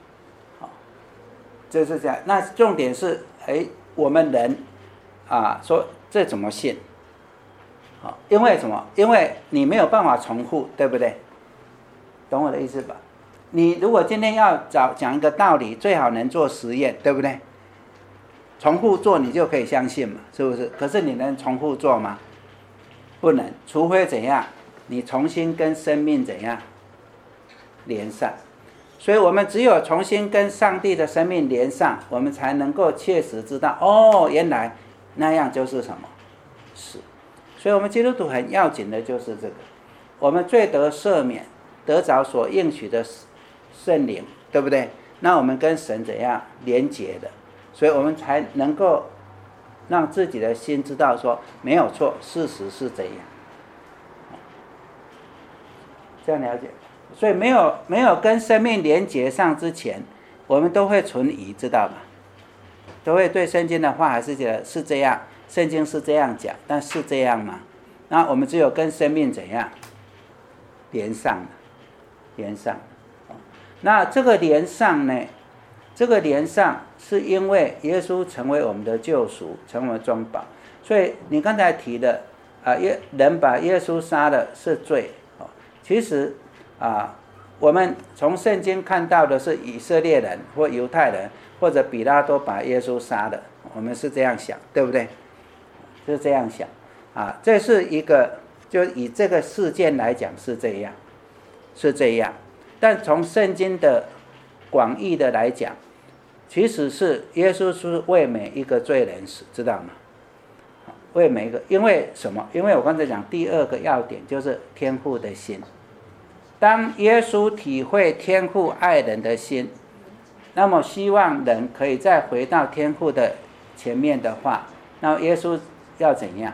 就是这样，那重点是，哎，我们人，啊，说这怎么信？好，因为什么？因为你没有办法重复，对不对？懂我的意思吧？你如果今天要找讲一个道理，最好能做实验，对不对？重复做你就可以相信嘛，是不是？可是你能重复做吗？不能，除非怎样？你重新跟生命怎样连上？ 所以我们只有重新跟上帝的生命连上，我们才能够切实知道，哦，原来那样就是什么死。所以我们基督徒很要紧的就是这个，我们罪得赦免，得着所应许的圣灵，对不对？那我们跟神怎样连结的，所以我们才能够让自己的心知道说没有错，事实是这样。这样了解，所以没有没有跟生命连结上之前，我们都会存疑，知道吗？都会对圣经的话还是觉得是这样，圣经是这样讲，但是这样吗？那我们只有跟生命怎样连上了，连上。那这个连上呢？这个连上是因为耶稣成为我们的救赎，成为我们的中保。所以你刚才提的啊，耶人把耶稣杀了是罪。其实啊，我们从圣经看到的是以色列人或犹太人或者彼拉多把耶稣杀了，我们是这样想，对不对？是这样想啊，这是一个，就以这个事件来讲是这样，是这样。但从圣经的广义的来讲，其实是耶稣是为每一个罪人死，知道吗？为每一个，因为什么？因为我刚才讲第二个要点就是天父的心。当耶稣体会天父爱人的心，那么希望人可以再回到天父的前面的话，那耶稣要怎样？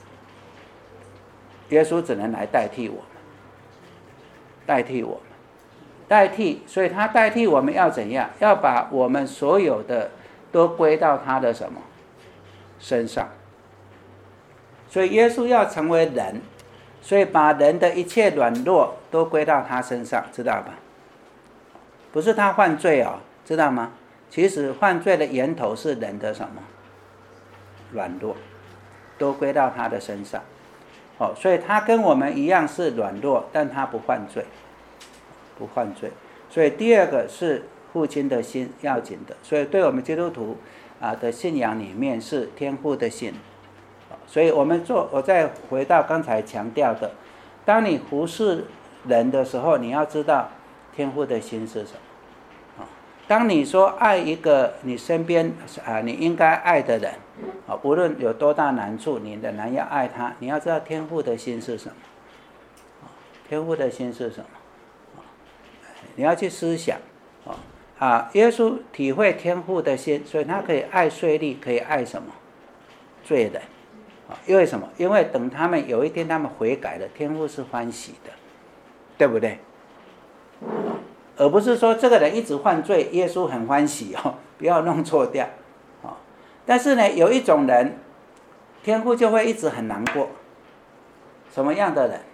耶稣只能来代替我们，代替我们，代替，所以他代替我们要怎样？要把我们所有的都归到他的什么身上？所以耶稣要成为人，所以把人的一切软弱都归到他身上，知道吧？不是他犯罪哦，知道吗？其实犯罪的源头是人的什么软弱，都归到他的身上。哦，所以他跟我们一样是软弱，但他不犯罪，不犯罪。所以第二个是父亲的心要紧的，所以对我们基督徒啊的信仰里面是天父的心。所以我们做，我再回到刚才强调的，当你服侍人的时候，你要知道天父的心是什么。当你说爱一个你身边啊你应该爱的人，啊无论有多大难处，你仍然要爱他。你要知道天父的心是什么，天父的心是什么，你要去思想啊。耶稣体会天父的心，所以他可以爱税吏，可以爱什么罪人。因为什么？因为等他们有一天他们悔改了，天父是欢喜的，对不对？而不是说这个人一直犯罪，耶稣很欢喜哦，不要弄错掉哦。但是呢，有一种人，天父就会一直很难过。什么样的人？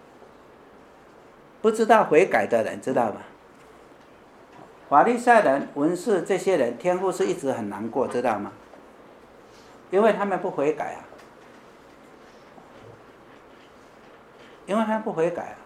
不知道悔改的人，知道吧？法利赛人、文士这些人，天父是一直很难过，知道吗？因为他们不悔改啊。因为他不悔改啊，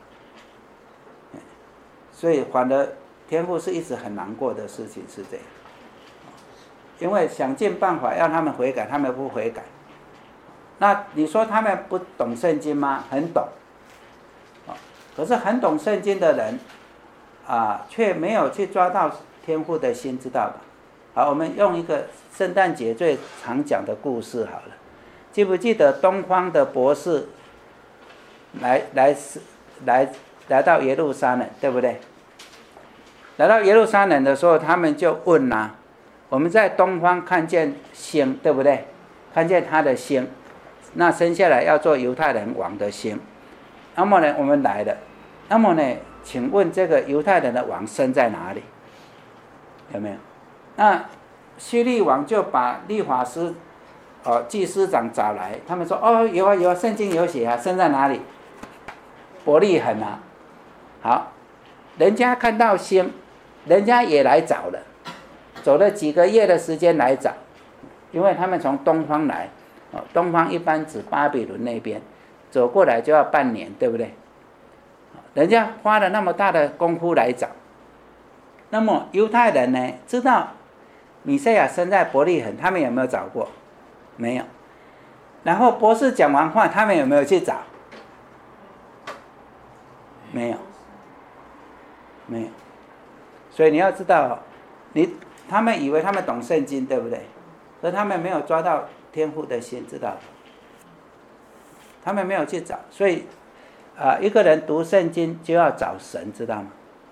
所以反而天父是一直很难过的事情，是这样。因为想尽办法让他们悔改，他们不悔改。那你说他们不懂圣经吗？很懂。可是很懂圣经的人啊，却没有去抓到天父的心，知道吧？好，我们用一个圣诞节最常讲的故事好了。记不记得东方的博士来来来来到耶路撒冷，对不对？来到耶路撒冷的时候，他们就问啊，我们在东方看见星，对不对？看见他的星，那生下来要做犹太人王的星。那么呢，我们来了，那么呢，请问这个犹太人的王生在哪里？有没有？那希律王就把律法师、哦祭司长找来，他们说：哦，有啊有啊，圣经有写啊，生在哪里？伯利恒啊。好，人家看到星，人家也来找了，走了几个月的时间来找，因为他们从东方来，哦，东方一般指巴比伦那边，走过来就要半年，对不对？人家花了那么大的功夫来找，那么犹太人呢，知道弥赛亚生在伯利恒，他们有没有找过？没有。然后博士讲完话，他们有没有去找？没有，没有。 所以你要知道，你他们以为他们懂圣经，对不对？可是他们没有抓到天父的心，知道吗？他们没有去找，所以啊、呃，一个人读圣经就要找神，知道吗？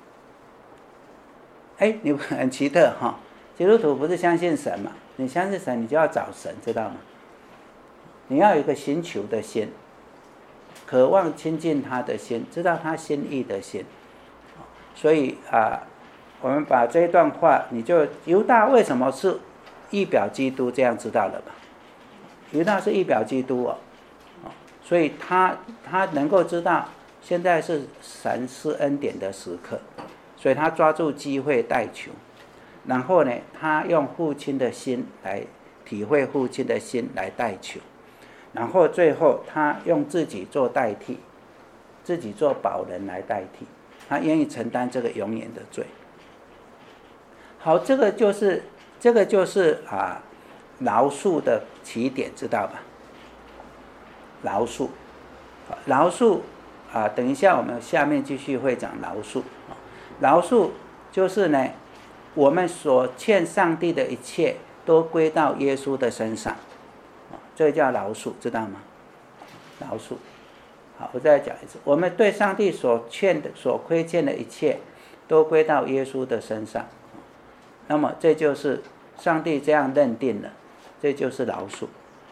哎，你很奇特哈、哦，基督徒不是相信神嘛？你相信神，你就要找神，知道吗？你要有一个寻求的心，渴望亲近他的心，知道他心意的心。所以啊、呃，我们把这一段话，你就犹大为什么是预表基督，这样知道了吧？犹大是预表基督哦。所以他他能够知道现在是神施恩典的时刻，所以他抓住机会代求，然后呢，他用父亲的心来体会父亲的心来代求，然后最后他用自己做代替，自己做保人来代替，他愿意承担这个永远的罪。好，这个就是这个就是啊饶恕的起点，知道吧？饶恕，饶恕啊！等一下，我们下面继续会讲饶恕。饶恕就是呢，我们所欠上帝的一切都归到耶稣的身上，这个叫饶恕，知道吗？饶恕。好，我再讲一次，我们对上帝所欠的、所亏欠的一切，都归到耶稣的身上。那么这就是上帝这样认定了，这就是饶恕。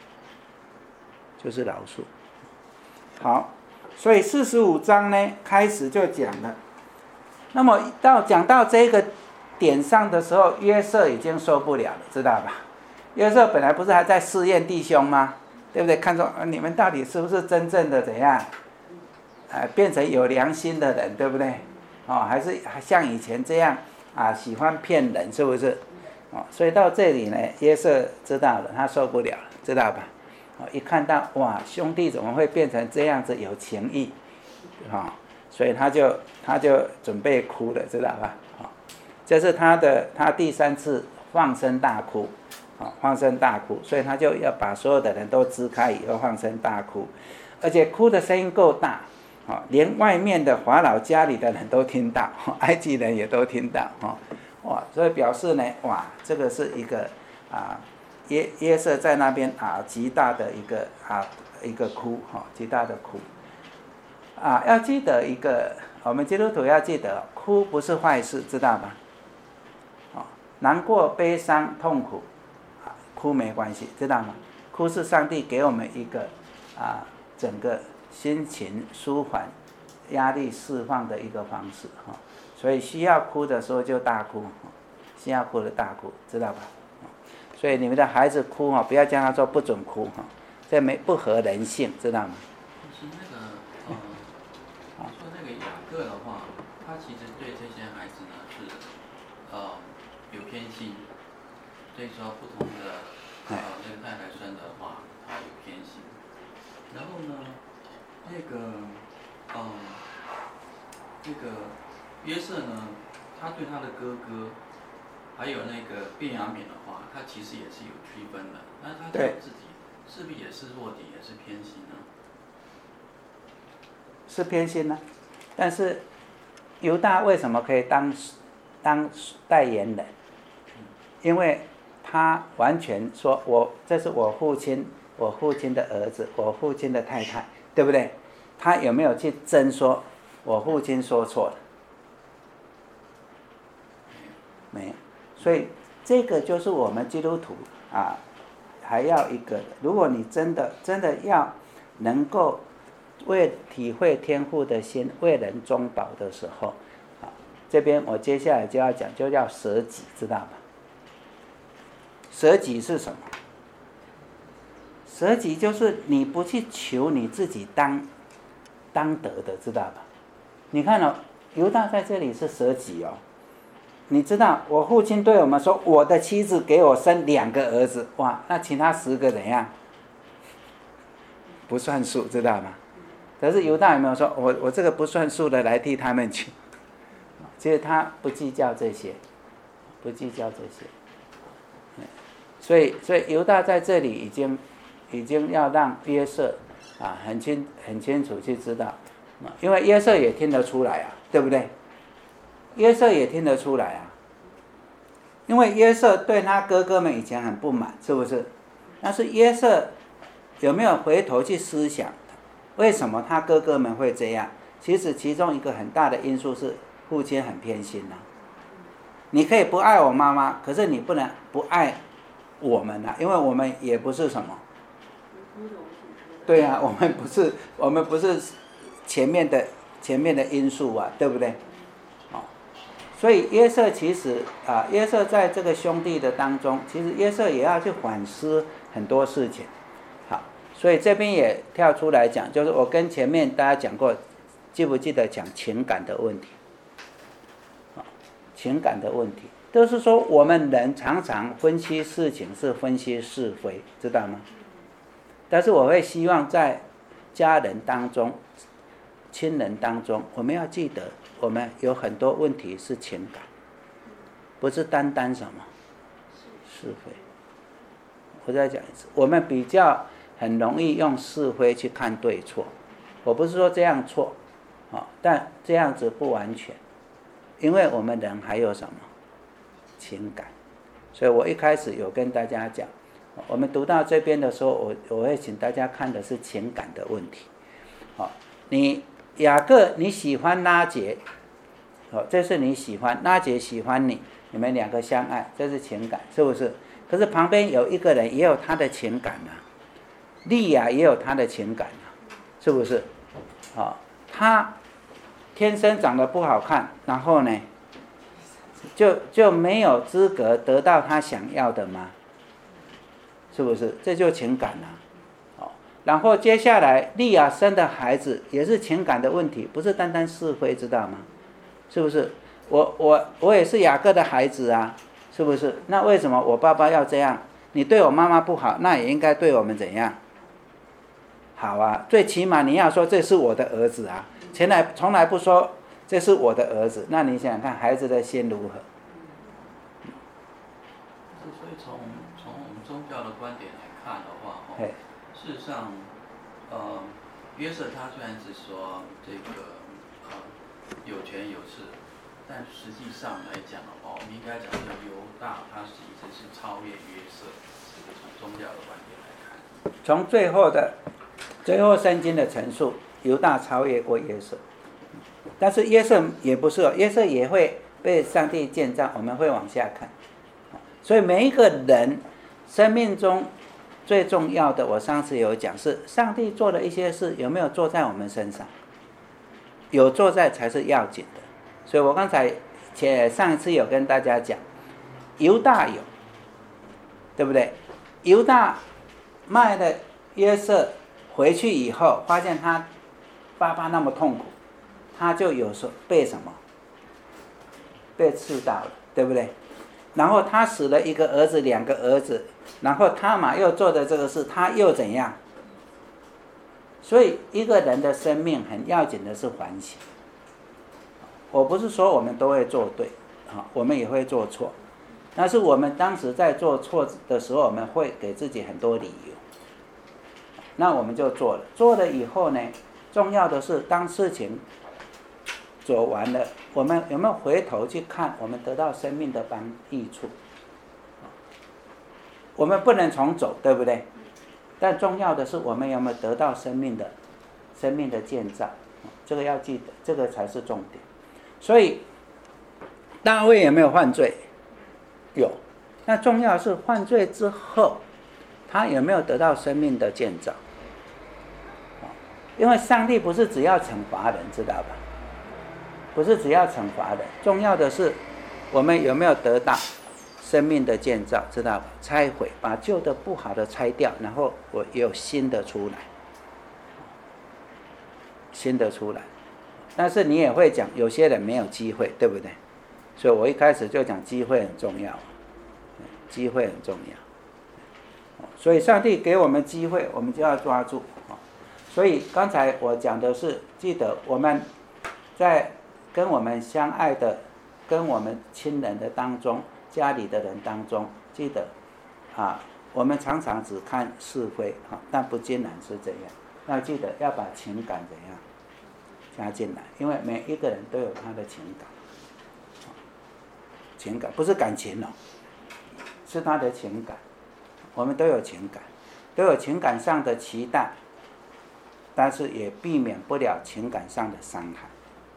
就是饶恕。好，所以四十五章呢开始就讲了。那么到讲到这个点上的时候，约瑟已经受不了了，知道吧？约瑟本来不是还在试验弟兄吗？对不对？看说、呃、你们到底是不是真正的怎样，呃，变成有良心的人，对不对？哦，还是像以前这样啊，喜欢骗人，是不是？哦，所以到这里呢，约瑟知道了，他受不了了，知道吧？一看到哇，兄弟怎么会变成这样子有情义，啊、哦，所以他就他就准备哭了，知道吧？啊、哦，这是他的他第三次放声大哭，啊、哦，放声大哭，所以他就要把所有的人都支开以后放声大哭，而且哭的声音够大，啊、哦，连外面的法老家里的人都听到，哦、埃及人也都听到，哈、哦，哇，所以表示呢，哇，这个是一个啊。约约瑟在那边啊，极大的一个啊一个哭哈、哦，极大的哭啊，要记得一个，我们基督徒要记得，哭不是坏事，知道吧？哦，难过、悲伤、痛苦，啊，哭没关系，知道吗？哭是上帝给我们一个啊，整个心情舒缓、压力释放的一个方式哈、哦，所以需要哭的时候就大哭，需要哭的大哭，知道吧？所以你们的孩子哭哈，不要叫他说不准哭哈，这没不合人性，知道吗？ 就是那个呃，说那个雅各的话，他其实对这些孩子呢是呃有偏心，所以说不同的呃那个太太生的话，他有偏心。然后呢，那个嗯、呃、那个约瑟呢，他对他的哥哥。还有那个便雅悯的话，他其实也是有区分的，但是他对自己势必也是弱点，也是偏心呢。 是偏心呢、啊，但是犹大为什么可以当当代言人？因为他完全说我这是我父亲，我父亲的儿子，我父亲的太太，对不对？他有没有去争说我父亲说错了？没有。所以这个就是我们基督徒啊，还要一个，如果你真的真的要能够为体会天父的心，为人中保的时候，啊，这边我接下来就要讲，就叫舍己，知道吗？舍己是什么？舍己就是你不去求你自己当当得的，知道吧？你看哦，犹大在这里是舍己哦。你知道我父亲对我们说，我的妻子给我生两个儿子，哇，那其他十个怎样？不算数，知道吗？可是犹大有没有说，我我这个不算数的来替他们去？其实他不计较这些，不计较这些。所以，所以犹大在这里已经已经要让约瑟啊很清很清楚去知道，因为约瑟也听得出来啊，对不对？ 约瑟也听得出来啊，因为约瑟对他哥哥们以前很不满，是不是？但是约瑟有没有回头去思想，为什么他哥哥们会这样？其实其中一个很大的因素是父亲很偏心啊。你可以不爱我妈妈，可是你不能不爱我们啊，因为我们也不是什么。对啊，我们不是，我们不是前面的前面的因素啊，对不对？哦，所以约瑟其实啊，约瑟在这个兄弟的当中，其实约瑟也要去反思很多事情。好，所以这边也跳出来讲，就是我跟前面大家讲过，记不记得讲情感的问题？啊，情感的问题，就是说我们人常常分析事情是分析是非，知道吗？但是我会希望在家人当中、亲人当中，我们要记得，我们有很多问题是情感，不是单单什么是非。我再讲一次，我们比较很容易用是非去看对错。我不是说这样错，但这样子不完全，因为我们人还有什么情感。所以我一开始有跟大家讲，我们读到这边的时候，我我会请大家看的是情感的问题。好，你雅各你喜欢拉结，好，这是你喜欢，拉结喜欢你，你们两个相爱，这是情感，是不是？可是旁边有一个人也有他的情感啊，利亚也有他的情感啊，是不是？好，他天生长得不好看，然后呢，就就没有资格得到他想要的吗？是不是？这就情感啊。哦，然后接下来利亚生的孩子也是情感的问题，不是单单是非，知道吗？是不是？我我我也是雅各的孩子啊，是不是？那为什么我爸爸要这样？你对我妈妈不好，那也应该对我们怎样？好啊，最起码你要说这是我的儿子啊，从来从来不说这是我的儿子，那你想想看孩子的心如何？ 所以从从我们宗教的观点来看的话，哦，事实上，呃，约瑟他虽然是说这个呃有权有势，但实际上来讲的话，我们应该讲是犹大他其实是超越约瑟，这个从宗教的观点来看。 从最后的最后圣经的陈述，犹大超越过约瑟，但是约瑟也不是哦，约瑟也会被上帝建造，我们会往下看。所以每一个人生命中最重要的，我上次有讲，是上帝做的一些事有没有做在我们身上，有做在才是要紧的。所以我刚才前上一次有跟大家讲，犹大有，对不对？犹大卖了约瑟回去以后，发现他爸爸那么痛苦，他就有时候被什么被刺到了，对不对？然后他死了一个儿子，两个儿子，然后他玛又做的这个事，他又怎样？所以一个人的生命很要紧的是反省。我不是说我们都会做对，我们也会做错，但是我们当时在做错的时候，我们会给自己很多理由，那我们就做了。做了以后呢，重要的是当事情走完了，我们有没有回头去看我们得到生命的帮益处？我们不能重走，对不对？但重要的是我们有没有得到生命的生命的建造，这个要记得，这个才是重点。所以大卫有没有犯罪？有。那重要的是犯罪之后，他有没有得到生命的建造？因为上帝不是只要惩罚人，知道吧？不是只要惩罚人，重要的是我们有没有得到生命的建造，知道吧？拆毁，把旧的不好的拆掉，然后我有新的出来，新的出来。但是你也会讲，有些人没有机会，对不对？所以我一开始就讲机会很重要，机会很重要。所以上帝给我们机会，我们就要抓住。所以刚才我讲的是，记得我们在跟我们相爱的、跟我们亲人的当中、家里的人当中，记得啊，我们常常只看是非，但不尽然是这样。要记得要把情感怎样加进来，因为每一个人都有他的情感。 情感，不是感情哦，是他的情感。我们都有情感，都有情感上的期待，但是也避免不了情感上的伤害。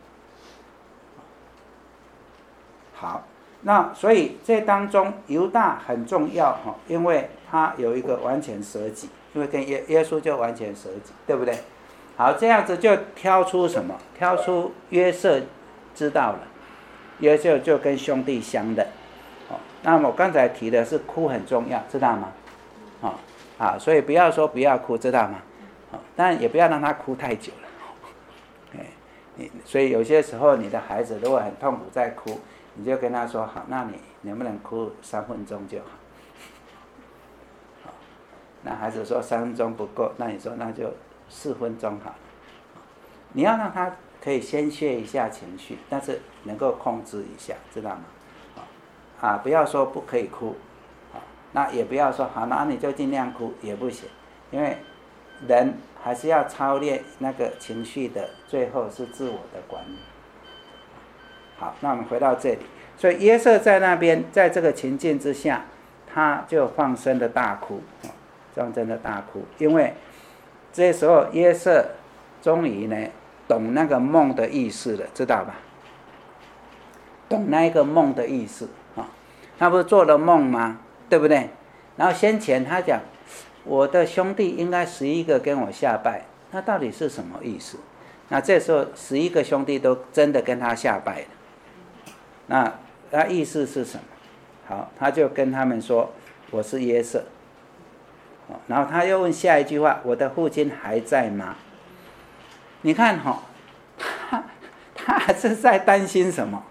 好，那所以这当中犹大很重要哈，因为他有一个完全舍己，因为跟耶耶稣就完全舍己，对不对？好，这样子就挑出什么？挑出约瑟知道了，约瑟就跟兄弟相认。哦，那么我刚才提的是哭很重要，知道吗？哦，啊，所以不要说不要哭，知道吗？哦，但也不要让他哭太久了。哎，你所以有些时候你的孩子如果很痛苦在哭，你就跟他说好，那你能不能哭三分钟就好？好，那孩子说三分钟不够，那你说那就四分钟好了。你要让他可以宣泄一下情绪，但是能够控制一下，知道吗？啊，不要说不可以哭，啊，那也不要说好，那你就尽量哭也不行，因为人还是要操练那个情绪的，最后是自我的管理。好，那我们回到这里，所以约瑟在那边，在这个情境之下，他就放声的大哭，放声的大哭，因为这时候约瑟终于呢懂那个梦的意思了，知道吧？懂那一个梦的意思啊，他不是做了梦吗？对不对？然后先前他讲，我的兄弟应该十一个跟我下拜，那到底是什么意思？那这时候十一个兄弟都真的跟他下拜了，那他意思是什么？好，他就跟他们说我是约瑟，然后他又问下一句话，我的父亲还在吗？你看哈、哦，他他还是在担心什么？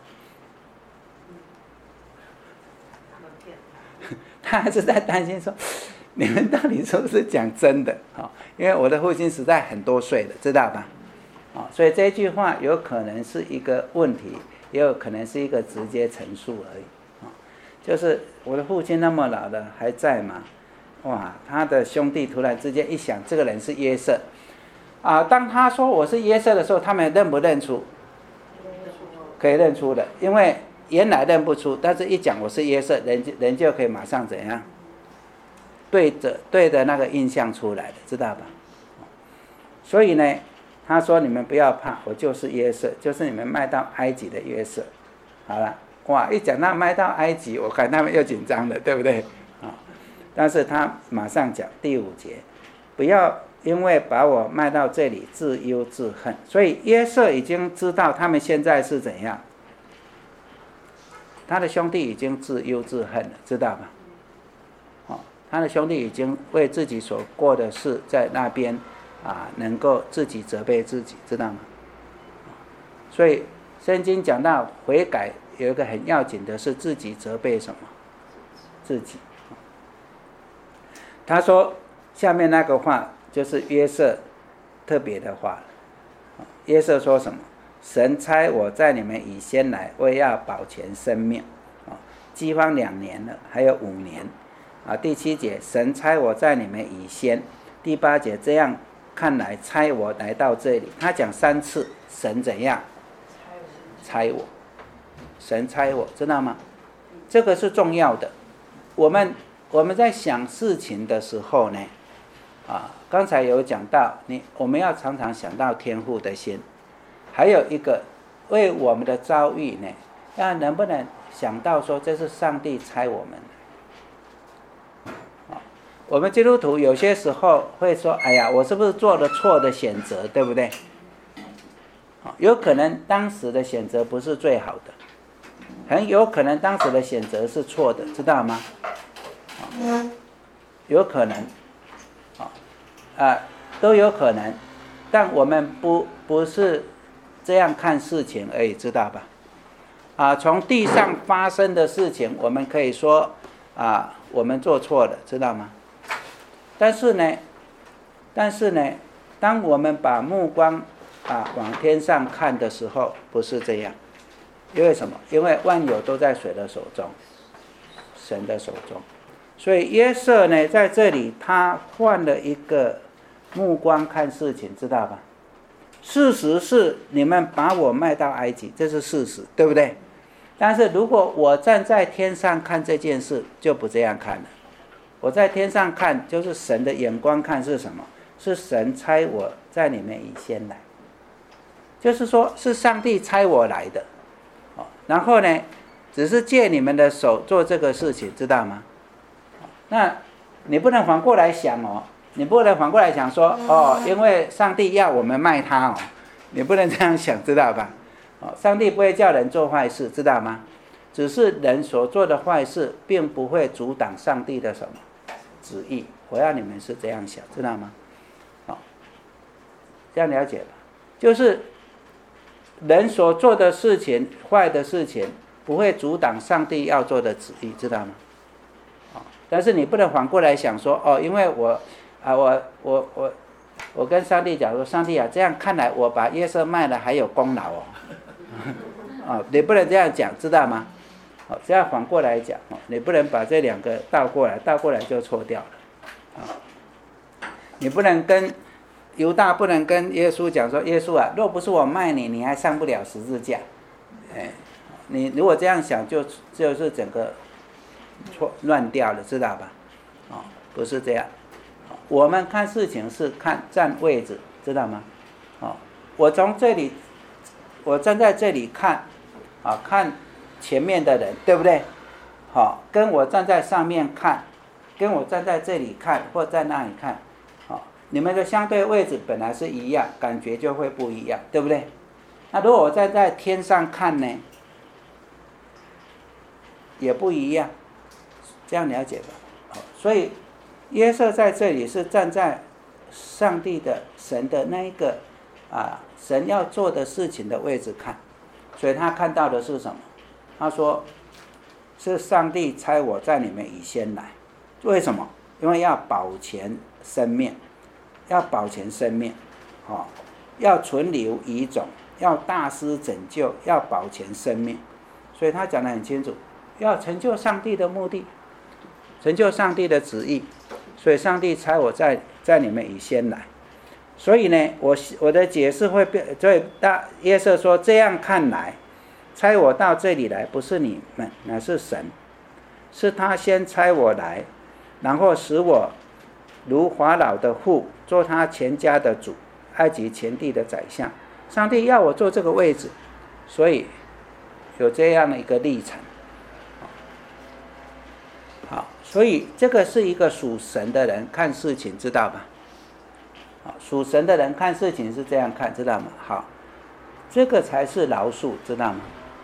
他还是在担心说，你们到底是不是讲真的？因为我的父亲实在很多岁了，知道吧？所以这句话有可能是一个问题，也有可能是一个直接陈述而已。就是我的父亲那么老了还在吗？哇，他的兄弟突然之间一想，这个人是约瑟啊。当他说我是约瑟的时候，他们认不认出？可以认出的，因为原来认不出，但是一讲我是约瑟，人就人就可以马上怎样对着对着那个印象出来了，知道吧？所以呢，他说你们不要怕，我就是约瑟，就是你们卖到埃及的约瑟。好了，哇，一讲到卖到埃及，我看他们又紧张了，对不对？啊，但是他马上讲第五节，不要因为把我卖到这里自忧自恨。所以约瑟已经知道他们现在是怎样。他的兄弟已经自忧自恨了，知道吧？哦，他的兄弟已经为自己所过的事在那边啊，能够自己责备自己，知道吗？所以圣经讲到悔改，有一个很要紧的是自己责备什么？自己。他说下面那个话就是约瑟特别的话了。约瑟说什么？神差我在你们以先来，为要保全生命。饥荒两年了，还有五年。啊，第七节，神差我在你们以先。第八节，这样看来差我来到这里。他讲三次，神怎样？差我，神差我，知道吗？这个是重要的。我们我们在想事情的时候呢，啊，刚才有讲到，你我们要常常想到天父的心。还有一个，为我们的遭遇呢，要能不能想到说这是上帝差我们的？我们基督徒有些时候会说，哎呀，我是不是做了错的选择，对不对？有可能当时的选择不是最好的，很有可能当时的选择是错的，知道吗？有可能，啊，都有可能，但我们不不是这样看事情而已，知道吧？啊，从地上发生的事情，我们可以说啊，我们做错了，知道吗？但是呢，但是呢，当我们把目光啊往天上看的时候，不是这样。因为什么？因为万有都在谁的手中？神的手中。所以约瑟呢，在这里他换了一个目光看事情，知道吧？事实是你们把我卖到埃及，这是事实，对不对？ 但是如果我站在天上看这件事，就不这样看了。我在天上看，就是神的眼光看是什么？是神差我在你们以先来，就是说是上帝差我来的。然后呢，只是借你们的手做这个事情，知道吗？那你不能反过来想哦，你不能反过来想说哦，因为上帝要我们卖他哦，你不能这样想，知道吧？哦，上帝不会叫人做坏事，知道吗？只是人所做的坏事，并不会阻挡上帝的什么旨意。我要你们是这样想，知道吗？哦，这样了解吧？就是人所做的事情，坏的事情，不会阻挡上帝要做的旨意，知道吗？哦，但是你不能反过来想说，哦，因为我啊，我我我我跟上帝讲说，上帝啊，这样看来我把约瑟卖了还有功劳哦。哦，你不能这样讲，知道吗？哦，这样反过来讲，哦，你不能把这两个倒过来，倒过来就错掉了。哦，你不能跟犹大不能跟耶稣讲说，耶稣啊，若不是我卖你，你还上不了十字架。哎，你如果这样想就，就是整个错乱掉了，知道吧？哦，不是这样。我们看事情是看站位置，知道吗？哦，我从这里，我站在这里看，啊，看前面的人，对不对？好，跟我站在上面看，跟我站在这里看，或在那里看，好，你们的相对位置本来是一样，感觉就会不一样，对不对？那如果我站在天上看呢，也不一样，这样了解吧？好，所以约瑟在这里是站在上帝的神的那一个啊，神要做的事情的位置看，所以他看到的是什么？他说是上帝差我在你们以先来，为什么？因为要保全生命，要保全生命，哦，要存留遗种，要大施拯救，要保全生命，所以他讲得很清楚，要成就上帝的目的，成就上帝的旨意，所以上帝差我在在你们以先来。所以呢，我我的解释会变，所以大约瑟说，这样看来，差我到这里来不是你们，乃是神，是他先差我来，然后使我如法老的父，做他全家的主，埃及全地的宰相。上帝要我做这个位置，所以有这样的一个历程。好，所以这个是一个属神的人看事情，知道吧？属神的人看事情是这样看，知道吗？好，这个才是饶恕，知道吗？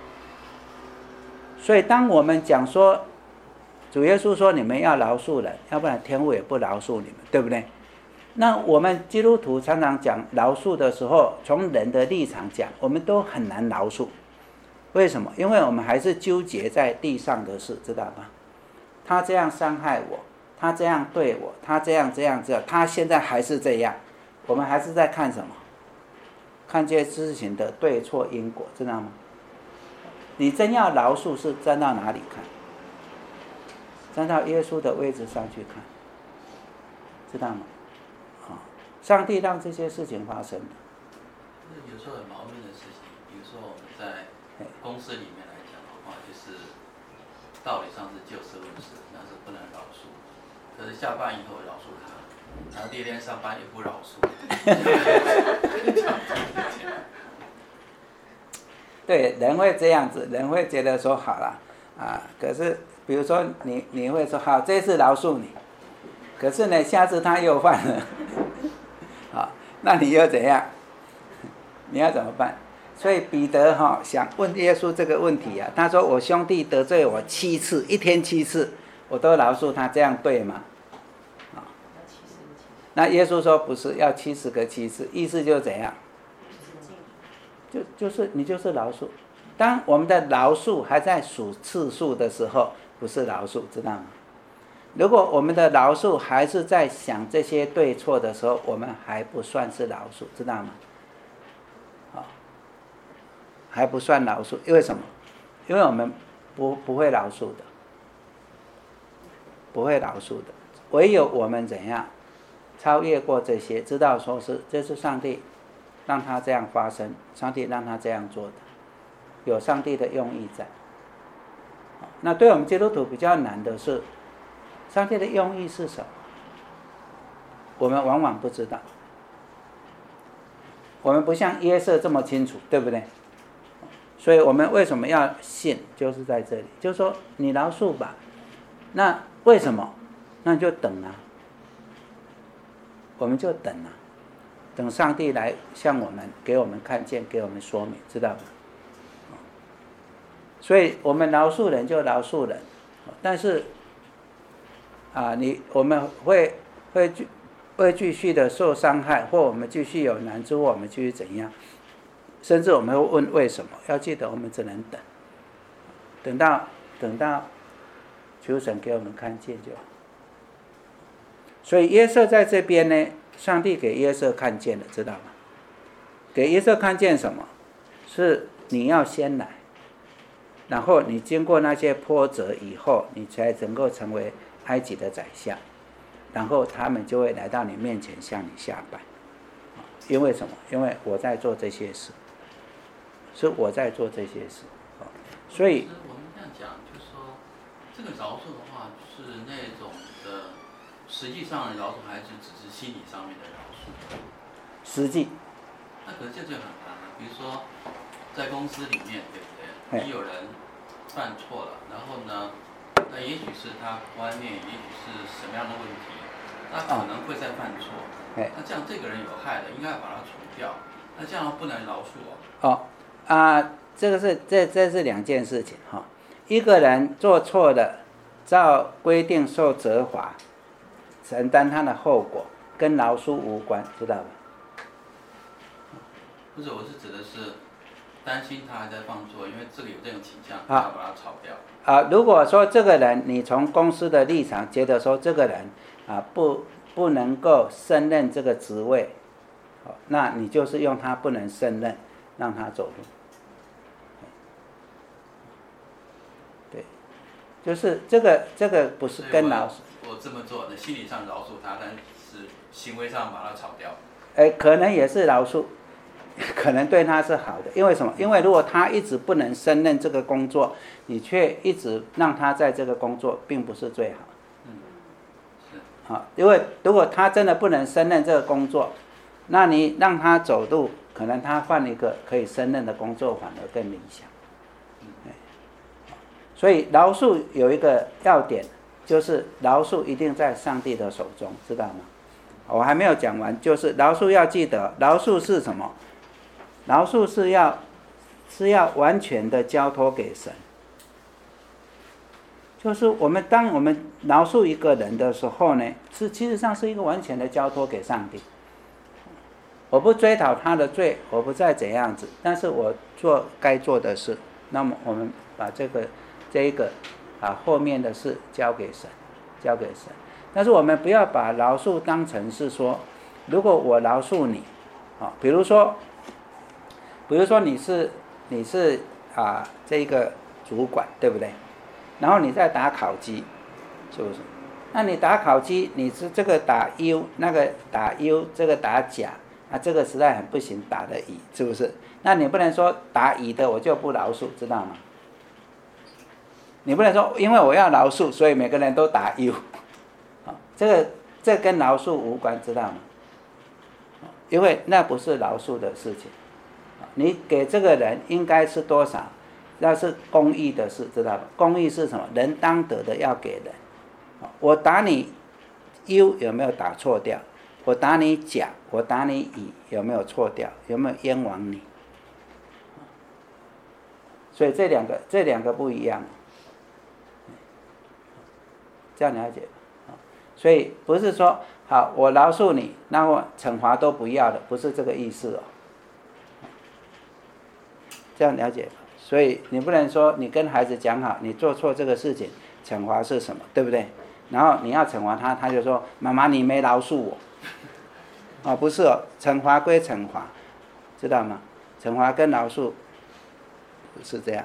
所以当我们讲说，主耶稣说你们要饶恕人，要不然天父也不饶恕你们，对不对？那我们基督徒常常讲饶恕的时候，从人的立场讲，我们都很难饶恕。为什么？因为我们还是纠结在地上的事，知道吗？他这样伤害我，他这样对我，他这样这样这样，他现在还是这样，我们还是在看什么？看这些事情的对错因果，知道吗？你真要饶恕，是站到哪里看？站到耶稣的位置上去看，知道吗？啊，上帝让这些事情发生的。 有时候很矛盾的事情，比如说我们在公司里面来讲的话，就是道理上是就事论事，那是不能饶恕。可是下班以后饶恕他，然后第二天上班也不饶恕。 对，人会这样子，人会觉得说好了啊，可是比如说你你会说好，这次饶恕你，可是呢下次他又犯了，好，那你又怎样？你要怎么办？所以彼得哈、哦、想问耶稣这个问题啊，他说我兄弟得罪我七次，一天七次，我都饶恕他，这样对吗？啊，那耶稣说不是，要七十个七次，意思就是怎样？就就是你就是饶恕。当我们的饶恕还在数次数的时候，不是饶恕，知道吗？如果我们的饶恕还是在想这些对错的时候，我们还不算是饶恕，知道吗？好，还不算饶恕，因为什么？因为我们不不会饶恕的，不会饶恕的。唯有我们怎样超越过这些，知道说是这是上帝让他这样发生，上帝让他这样做的，有上帝的用意在。 那对我们基督徒比较难的是，上帝的用意是什么？我们往往不知道。我们不像约瑟这么清楚，对不对？所以我们为什么要信，就是在这里，就是说你饶恕吧。那为什么？那就等啊，我们就等啊，等上帝来向我们，给我们看见，给我们说明，知道吗？所以我们饶恕人就饶恕人，但是啊，你我们会会会继续的受伤害，或我们继续有难处，或我们继续怎样，甚至我们会问为什么？要记得，我们只能等，等到等到求神给我们看见就好。所以约瑟在这边呢，上帝给约瑟看见了，知道吗？给约瑟看见什么？是你要先来，然后你经过那些波折以后，你才能够成为埃及的宰相，然后他们就会来到你面前向你下拜。因为什么？因为我在做这些事，是我在做这些事。所以我们这样讲，就是说，这个饶恕的话，是那种的，实际上的饶恕，还是只是心理上面的饶恕？ 实际。 那可是这就很难了。比如说，在公司里面，对不对？你有人犯错了，然后呢，那也许是他观念，也许是什么样的问题，他可能会再犯错。那这样这个人有害的，应该把他除掉。那这样不能饶恕哦。 哦啊，这个是这这是两件事情哈、哦。一个人做错了，照规定受责罚，承担他的后果，跟饶恕无关，知道吧？ 不是，我是指的是担心他还在犯错，因为这个有这种倾向，要把他炒掉。 啊，如果说这个人，你从公司的立场觉得说这个人啊不不能够胜任这个职位，好，那你就是用他不能胜任，让他走路。对，就是这个这个不是跟饶恕。 我这么做，心理上饶恕他，但是行为上把他炒掉。 哎，可能也是饶恕。可能对他是好的，因为什么？因为如果他一直不能胜任这个工作，你却一直让他在这个工作，并不是最好。 嗯，是。 好，因为如果他真的不能胜任这个工作，那你让他走路，可能他换一个可以胜任的工作，反而更理想。嗯，所以饶恕有一个要点，就是饶恕一定在上帝的手中，知道吗？我还没有讲完，就是饶恕要记得，饶恕是什么？饶恕是要是要完全的交托给神，就是我们当我们饶恕一个人的时候呢，是其实上是一个完全的交托给上帝。我不追讨他的罪，我不再怎样子，但是我做该做的事。那么我们把这个这一个啊后面的事交给神，交给神。但是我们不要把饶恕当成是说，如果我饶恕你，啊，比如说。比如说你是你是啊这个主管，对不对？然后你在打烤鸡，是不是？那你打烤鸡，你是这个打 U， 那个打 U， 这个打甲，啊这个实在很不行，打的乙，是不是？那你不能说打乙的我就不饶恕，知道吗？你不能说因为我要饶恕，所以每个人都打 U， 啊，这个这跟饶恕无关，知道吗？因为那不是饶恕的事情。你给这个人应该是多少？那是公义的事，知道吧？公义是什么？人当得的要给人。我打你 U 有没有打错掉？我打你甲，我打你乙有没有错掉？有没有冤枉你？所以这两个这两个不一样，这样了解。所以不是说好我饶恕你，那我惩罚都不要的，不是这个意思哦。这样了解，所以你不能说你跟孩子讲好，你做错这个事情，惩罚是什么，对不对？然后你要惩罚他，他就说妈妈你没饶恕我，哦不是哦，惩罚归惩罚，知道吗？惩罚跟饶恕不是这样，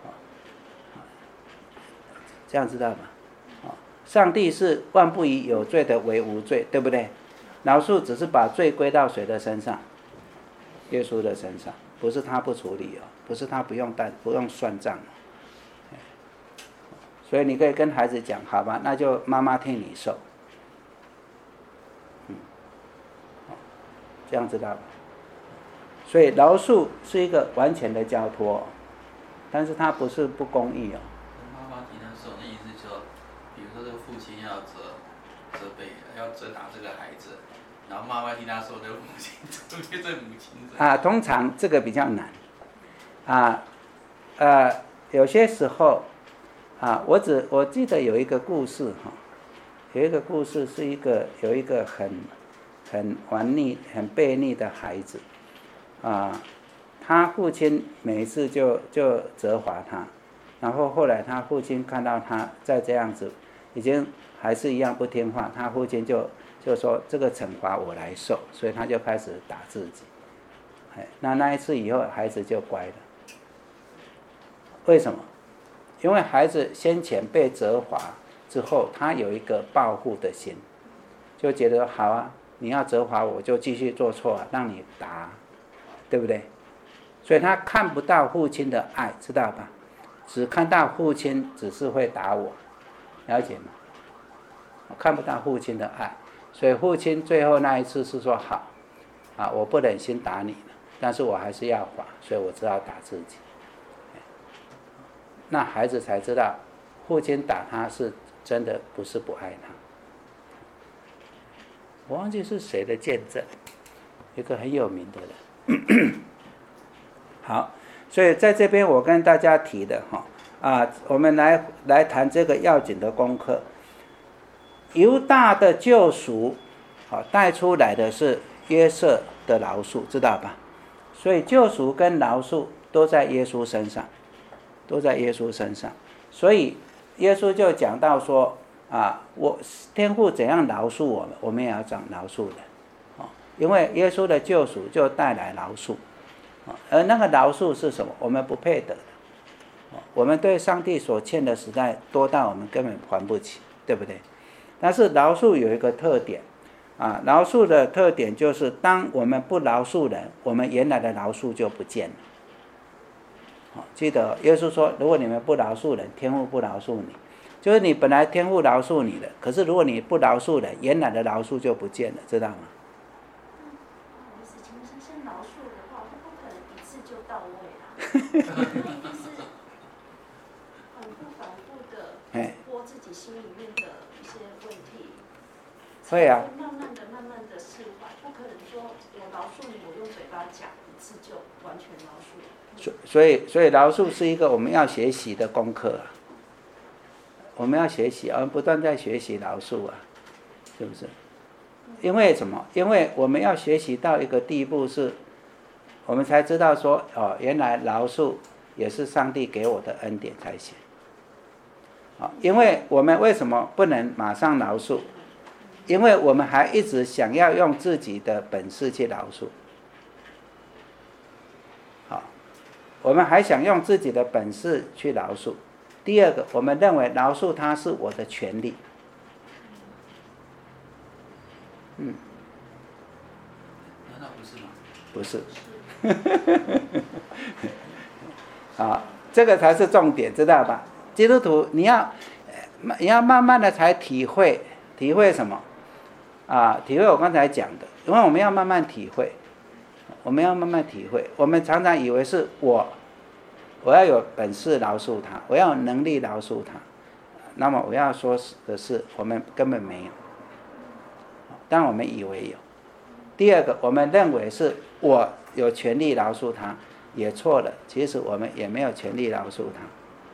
这样知道吗？上帝是万不以有罪的为无罪，对不对？饶恕只是把罪归到谁的身上？耶稣的身上，不是他不处理哦，不是他不用担不用算账。 所以你可以跟孩子讲，好吧，那就妈妈替你受，嗯，这样知道吧？所以饶恕是一个完全的交托，但是它不是不公义哦。 妈妈替他受，那意思说，比如说这个父亲要责责备，要责打这个孩子，然后妈妈替他受，这个母亲责备这母亲。 啊，通常这个比较难，啊，呃，有些时候，啊，我只我记得有一个故事哈，有一个故事是一个有一个很很顽逆、很悖逆的孩子。啊，他父亲每一次就就责罚他，然后后来他父亲看到他再这样子，已经还是一样不听话，他父亲就就说这个惩罚我来受，所以他就开始打自己。哎，那那一次以后，孩子就乖了。为什么？因为孩子先前被责罚之后，他有一个报复的心，就觉得好啊，你要责罚我，就继续做错啊，让你打。对不对？所以他看不到父亲的爱，知道吧？只看到父亲只是会打我，了解吗？看不到父亲的爱，所以父亲最后那一次是说好，啊，我不忍心打你了，但是我还是要罚，所以我只好打自己。那孩子才知道，父亲打他是真的不是不爱他。我忘记是谁的见证，一个很有名的人。好，所以在这边我跟大家提的哈啊，我们来来谈这个要紧的功课。犹大的救赎，好带出来的是约瑟的饶恕，知道吧？所以救赎跟饶恕都在耶稣身上，都在耶稣身上。所以耶稣就讲到说啊，我天父怎样饶恕我们，我们也要讲饶恕人。因为耶稣的救赎就带来饶恕，而那个饶恕是什么？我们不配得的，我们对上帝所欠的实在多到我们根本还不起，对不对？但是饶恕有一个特点，啊，饶恕的特点就是当我们不饶恕人，我们原来的饶恕就不见了。记得耶稣说，如果你们不饶恕人，天父不饶恕你，就是你本来天父饶恕你的，可是如果你不饶恕人，原来的饶恕就不见了，知道吗？ 就是反复反复的播自己心里面的一些问题， 会啊， 慢慢的、慢慢的释怀，不可能说我饶恕你，我用嘴巴讲一次就完全饶恕。 所所以所以饶恕是一个我们要学习的功课啊，我们要学习，我们不断在学习饶恕啊，是不是？因为什么？因为我们要学习到一个地步是。我们才知道说，哦，原来饶恕也是上帝给我的恩典才行。啊，因为我们为什么不能马上饶恕？因为我们还一直想要用自己的本事去饶恕。好，我们还想用自己的本事去饶恕。第二个，我们认为饶恕他是我的权利。嗯， 难道不是吗？ 不是。好，这个才是重点，知道吧？基督徒，你要你要慢慢的才体会，体会什么？啊，体会我刚才讲的，因为我们要慢慢体会，我们要慢慢体会。我们常常以为是我，我要有本事饶恕他，我要有能力饶恕他。那么我要说的是，我们根本没有，但我们以为有。第二个，我们认为是我有权利饶恕他，也错了。其实我们也没有权利饶恕他，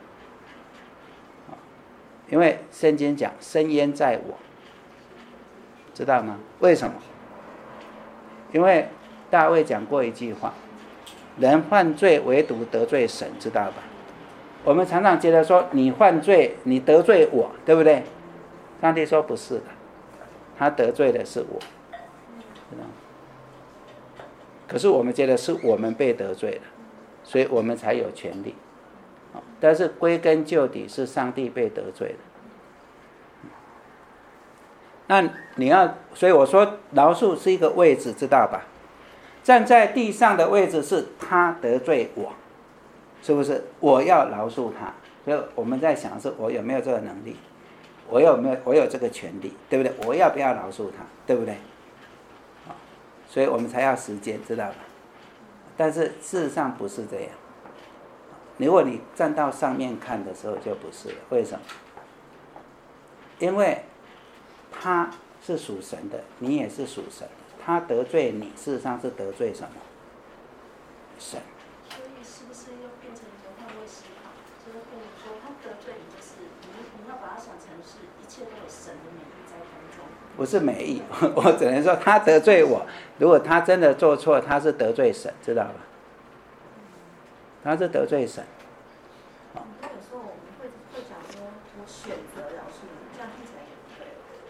因为圣经讲深渊在我，知道吗？为什么？因为大卫讲过一句话，人犯罪唯独得罪神，知道吧？我们常常觉得说你犯罪你得罪我，对不对？上帝说不是的，他得罪的是我，知道吗？可是我们觉得是我们被得罪了，所以我们才有权利。但是归根究底是上帝被得罪了。那你要，所以我说饶恕是一个位置，知道吧？站在地上的位置是他得罪我，是不是？我要饶恕他。 所以我们在想的是我有没有这个能力，我有没有我有这个权利，对不对？我要不要饶恕他，对不对？所以我们才要时间，知道吧？但是事实上不是这样。如果你站到上面看的时候就不是了，为什么？因为他是属神的，你也是属神的，他得罪你，事实上是得罪什么？神。 所以是不是又变成一个换位思考？就是变成说，他得罪你，就是你你要把它想成是一切都有神的美意在当中。 不是美意，我只能说他得罪我。如果他真的做错，他是得罪神，知道吧？他是得罪神。 有时候我们会会讲说，我选择饶恕你，这样听起来也不对。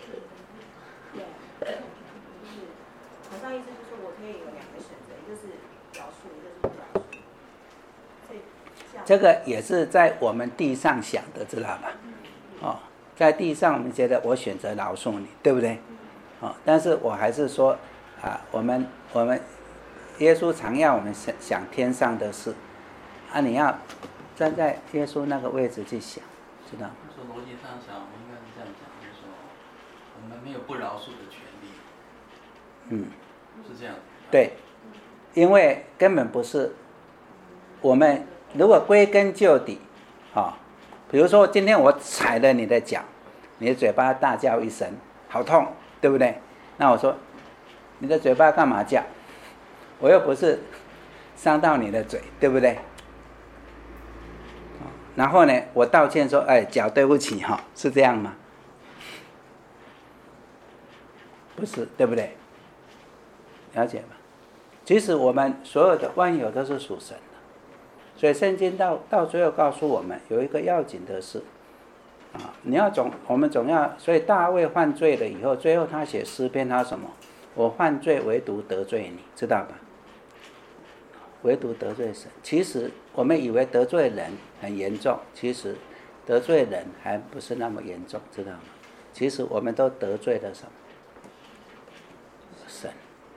对，就是好像意思就是我可以有两个选择，一个是饶恕，一个是不饶恕。所以这个也是在我们地上想的，知道吧？哦，在地上我们觉得我选择饶恕你，对不对？哦，但是我还是说啊，我们我们耶稣常要我们想想天上的事啊，你要站在耶稣那个位置去想，知道吗？ 从逻辑上想，我应该是这样讲，就是说，我们没有不饶恕的权利。 嗯， 是这样。 对，因为根本不是我们，如果归根究底，啊、哦，比如说今天我踩了你的脚，你的嘴巴大叫一声，好痛，对不对？那我说，你的嘴巴干嘛叫？我又不是伤到你的嘴，对不对？然后呢，我道歉说，哎，脚对不起哈，是这样吗？不是，对不对？了解吧？其实我们所有的万有都是属神的，所以圣经到到最后告诉我们有一个要紧的事啊，你要总我们总要，所以大卫犯罪了以后，最后他写诗篇，他什么？我犯罪唯独得罪你，知道吧？唯独得罪神。其实我们以为得罪人很严重，其实得罪人还不是那么严重，知道吗？其实我们都得罪了什么？神。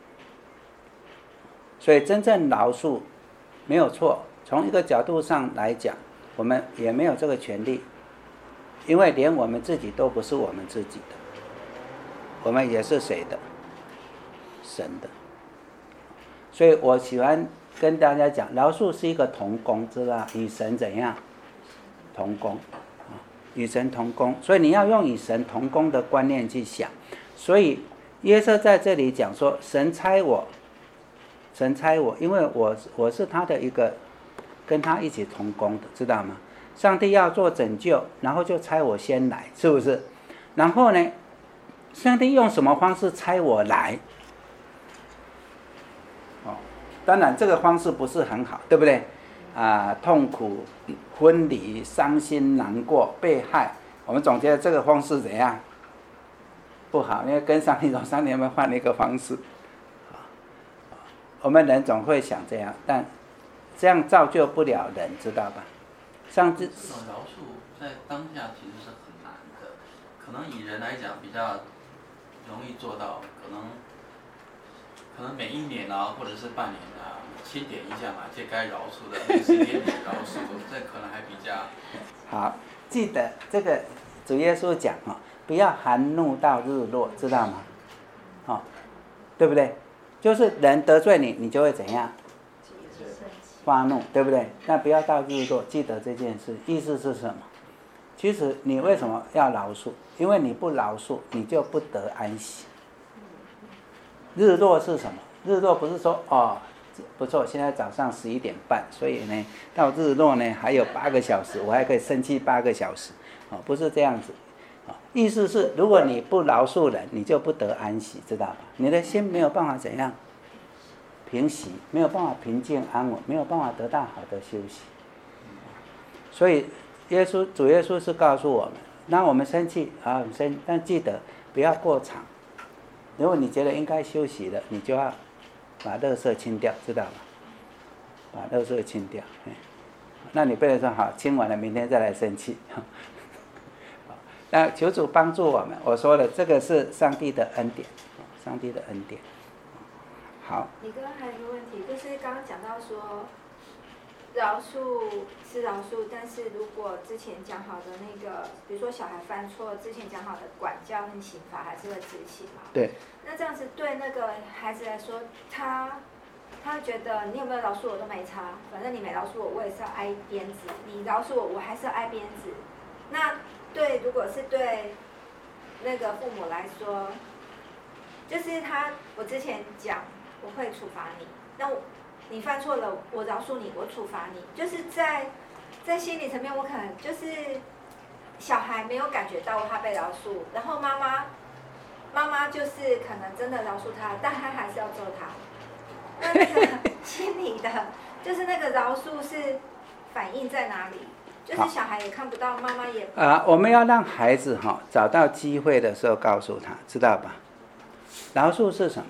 所以真正饶恕没有错，从一个角度上来讲，我们也没有这个权利，因为连我们自己都不是我们自己的，我们也是谁的？神的。所以我喜欢跟大家讲，饶恕是一个同工，知道与神怎样同工，与神同工。所以你要用与神同工的观念去想。所以耶稣在这里讲说，神差我，神差我，因为我我是他的一个跟他一起同工的，知道吗？上帝要做拯救，然后就差我先来，是不是？然后呢，上帝用什么方式差我来？当然这个方式不是很好，对不对？啊，痛苦、分离、伤心、难过、被害，我们总觉得这个方式怎样？不好，因为跟上帝说，上帝有没有换了一个方式？我们人总会想这样，但这样造就不了人，知道吧？上帝这种饶恕在当下其实是很难的，可能以人来讲比较容易做到，可能可能每一年啊，或者是半年啊，清点一下嘛，这该饶恕的，那时间饶恕，这可能还比较好。记得这个主耶稣讲哈，不要含怒到日落，知道吗？哦，对不对？就是人得罪你，你就会怎样？发怒，对不对？那不要到日落，记得这件事，意思是什么？其实你为什么要饶恕？因为你不饶恕，你就不得安息。日落是什么？日落不是说哦，不错，现在早上十一点半，所以呢，到日落呢还有八个小时，我还可以生气八个小时，哦，不是这样子，哦，意思是如果你不饶恕人，你就不得安息，知道吧？你的心没有办法怎样平息，没有办法平静安稳，没有办法得到好的休息。所以耶稣主耶稣是告诉我们，那我们生气啊，生，但记得不要过长。如果你觉得应该休息了，你就要把垃圾清掉，知道吗？把垃圾清掉。那你不能说好，清完了明天再来生气。那求主帮助我们。我说了，这个是上帝的恩典，上帝的恩典。好。 你刚刚还有一个问题，就是刚刚讲到说， 饶恕是饶恕，但是如果之前讲好的那个，比如说小孩犯错，之前讲好的管教跟刑罚还是会执行嘛？ 对。 那这样子对那个孩子来说，他他觉得你有没有饶恕我都没差，反正你没饶恕我，我也是要挨鞭子；你饶恕我，我还是要挨鞭子。那对，如果是对那个父母来说，就是他，我之前讲我会处罚你，那我。你犯错了，我饶恕你，我处罚你，就是在在心理层面，我可能就是小孩没有感觉到他被饶恕，然后妈妈妈妈就是可能真的饶恕他，但他还是要揍他。那那个心理的，就是那个饶恕是反映在哪里？就是小孩也看不到，妈妈也啊，我们要让孩子哈、哦、找到机会的时候告诉他，知道吧？饶恕是什么？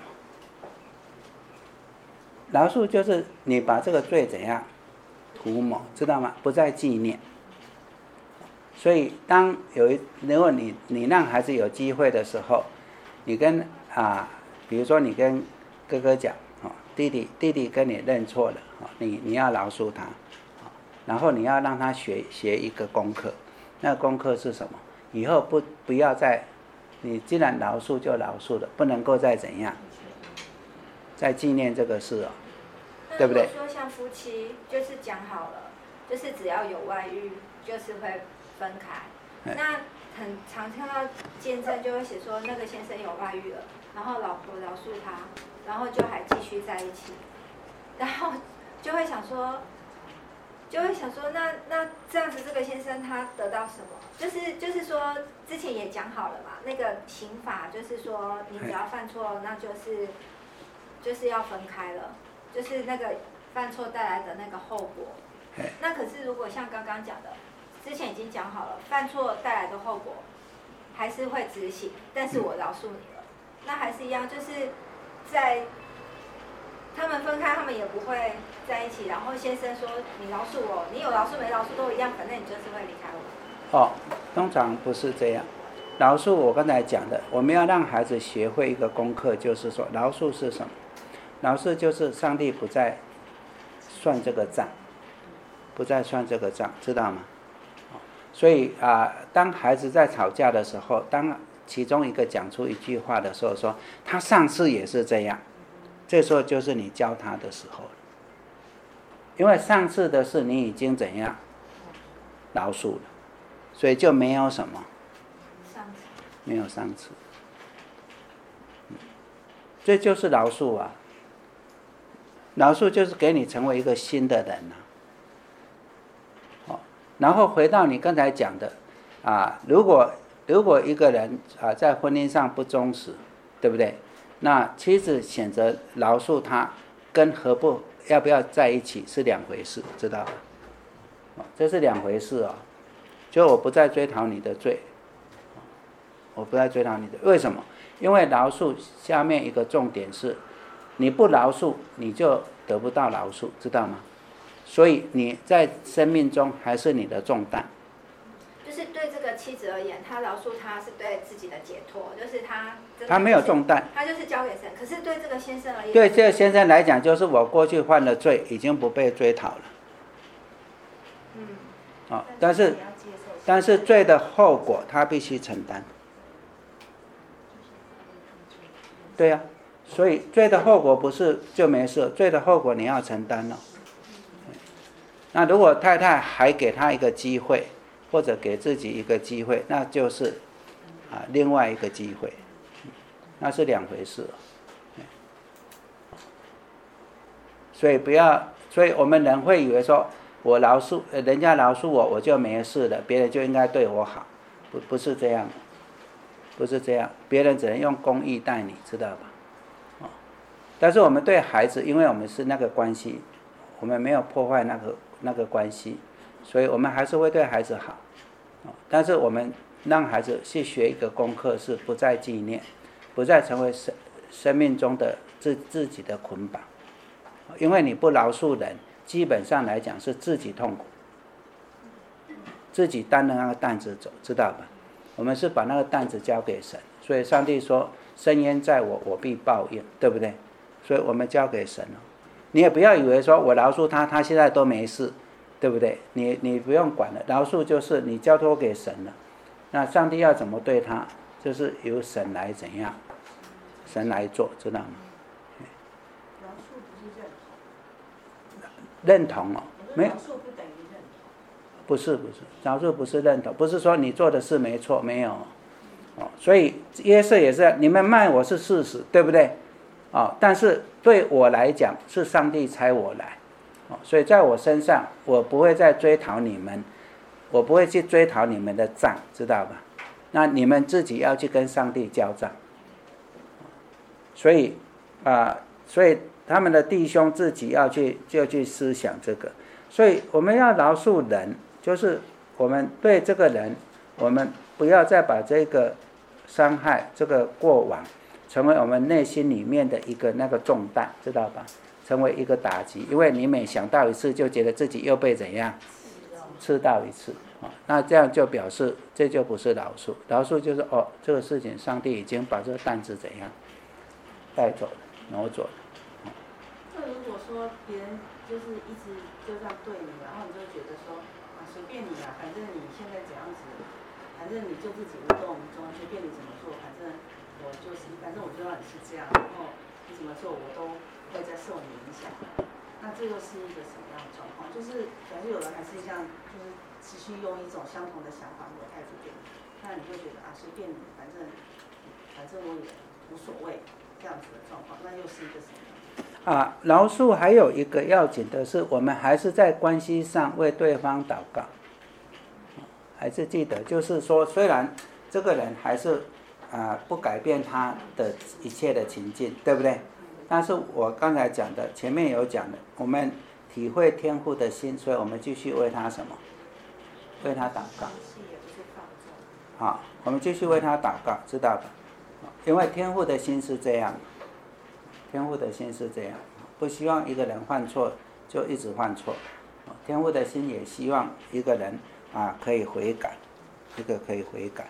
饶恕就是你把这个罪怎样涂抹，知道吗？不再纪念。所以当有一如果你你让孩子有机会的时候，你跟啊，比如说你跟哥哥讲，哦，弟弟弟弟跟你认错了，哦，你你要饶恕他，哦，然后你要让他学学一个功课，那个功课是什么？以后不不要再，你既然饶恕就饶恕了，不能够再怎样。在纪念这个事哦，对不对？ 如果说像夫妻，就是讲好了，就是只要有外遇，就是会分开。那很常看到见证就会写说，那个先生有外遇了，然后老婆饶恕他，然后就还继续在一起，然后就会想说，就会想说，那那这样子这个先生他得到什么？就是就是说之前也讲好了嘛，那个刑法就是说，你只要犯错，那就是就是要分开了，就是那个犯错带来的那个后果。那可是如果像刚刚讲的，之前已经讲好了，犯错带来的后果还是会执行，但是我饶恕你了，那还是一样，就是在他们分开，他们也不会在一起。然后先生说：“你饶恕我，你有饶恕没饶恕都一样，反正你就是会离开我。” 哦，通常不是这样。饶恕我刚才讲的，我们要让孩子学会一个功课，就是说饶恕是什么？饶恕就是上帝不再算这个账，不再算这个账，知道吗？所以啊、呃，当孩子在吵架的时候，当其中一个讲出一句话的时候，说他上次也是这样，这时候就是你教他的时候了。因为上次的事你已经怎样饶恕了，所以就没有什么没有上次，嗯，这就是饶恕啊。饶恕就是给你成为一个新的人啊。然后回到你刚才讲的啊，如果如果一个人啊在婚姻上不忠实，对不对？那妻子选择饶恕他，跟合不要不要在一起是两回事，知道吧？这是两回事哦。就我不再追讨你的罪，我不再追讨你的，为什么？因为饶恕下面一个重点是，你不饶恕，你就得不到饶恕，知道吗？所以你在生命中还是你的重担。 就是对这个妻子而言，他饶恕他是对自己的解脱，就是他他没有重担， 他就是交给神。可是对这个先生而言， 对这个先生来讲，就是我过去犯的罪已经不被追讨了。 嗯。 哦，但是但是罪的后果他必须承担。对呀、啊，所以罪的后果不是就没事，罪的后果你要承担了。那如果太太还给他一个机会，或者给自己一个机会，那就是啊另外一个机会，那是两回事。所以不要，所以我们人会以为说，我饶恕人家饶恕我，我就没事了，别人就应该对我好，不不是这样的，不是这样，别人只能用公义待你，知道吧？哦，但是我们对孩子，因为我们是那个关系，我们没有破坏那个那个关系，所以我们还是会对孩子好。但是我们让孩子去学一个功课，是不再纪念，不再成为生生命中的自自己的捆绑。因为你不饶恕人，基本上来讲是自己痛苦，自己担着那个担子走，知道吧？我们是把那个担子交给神，所以上帝说：“深渊在我，我必报应，对不对？”所以我们交给神了。 你也不要以为说我饶恕他，他现在都没事，对不对？你你不用管了，饶恕就是你交托给神了。那上帝要怎么对他，就是由神来怎样，神来做，知道吗？ 饶恕不是认认同哦，没有。 饶恕不等于认同。 不是不是，饶恕不是认同，不是说你做的事没错，没有。哦，所以约瑟也是，你们卖我是事实，对不对？哦，但是对我来讲是上帝差我来，哦，所以在我身上我不会再追讨你们，我不会去追讨你们的账，知道吧？那你们自己要去跟上帝交账。所以啊、呃，所以他们的弟兄自己要去就去思想这个，所以我们要饶恕人，就是我们对这个人，我们不要再把这个伤害这个过往成为我们内心里面的一个那个重担，知道吧？成为一个打击，因为你每想到一次就觉得自己又被怎样刺到一次，哦，那这样就表示这就不是饶恕，饶恕就是哦，这个事情上帝已经把这个担子怎样带走了，挪走了。 那如果说别人就是一直就这样对你，然后你就觉得说啊随便你啊，反正你现在怎样子，反正你就自己无动于衷，随便你怎么做，反正我就是，反正我知道你是这样，然后你怎么做我都不会再受你影响。那这又是一个什么样的状况？就是假设有人还是这样，就是持续用一种相同的想法或态度给你，那你就觉得啊随便你，反正反正我也无所谓，这样子的状况，那又是一个什么样的？ 啊，饶恕还有一个要紧的是，我们还是在关系上为对方祷告，还是记得，就是说，虽然这个人还是啊不改变他的一切的情境，对不对？但是我刚才讲的，前面有讲的，我们体会天父的心，所以我们继续为他什么？为他祷告。好，我们继续为他祷告，知道吧？因为天父的心是这样。天父的心是这样，不希望一个人犯错就一直犯错。天父的心也希望一个人啊可以悔改，一个可以悔改。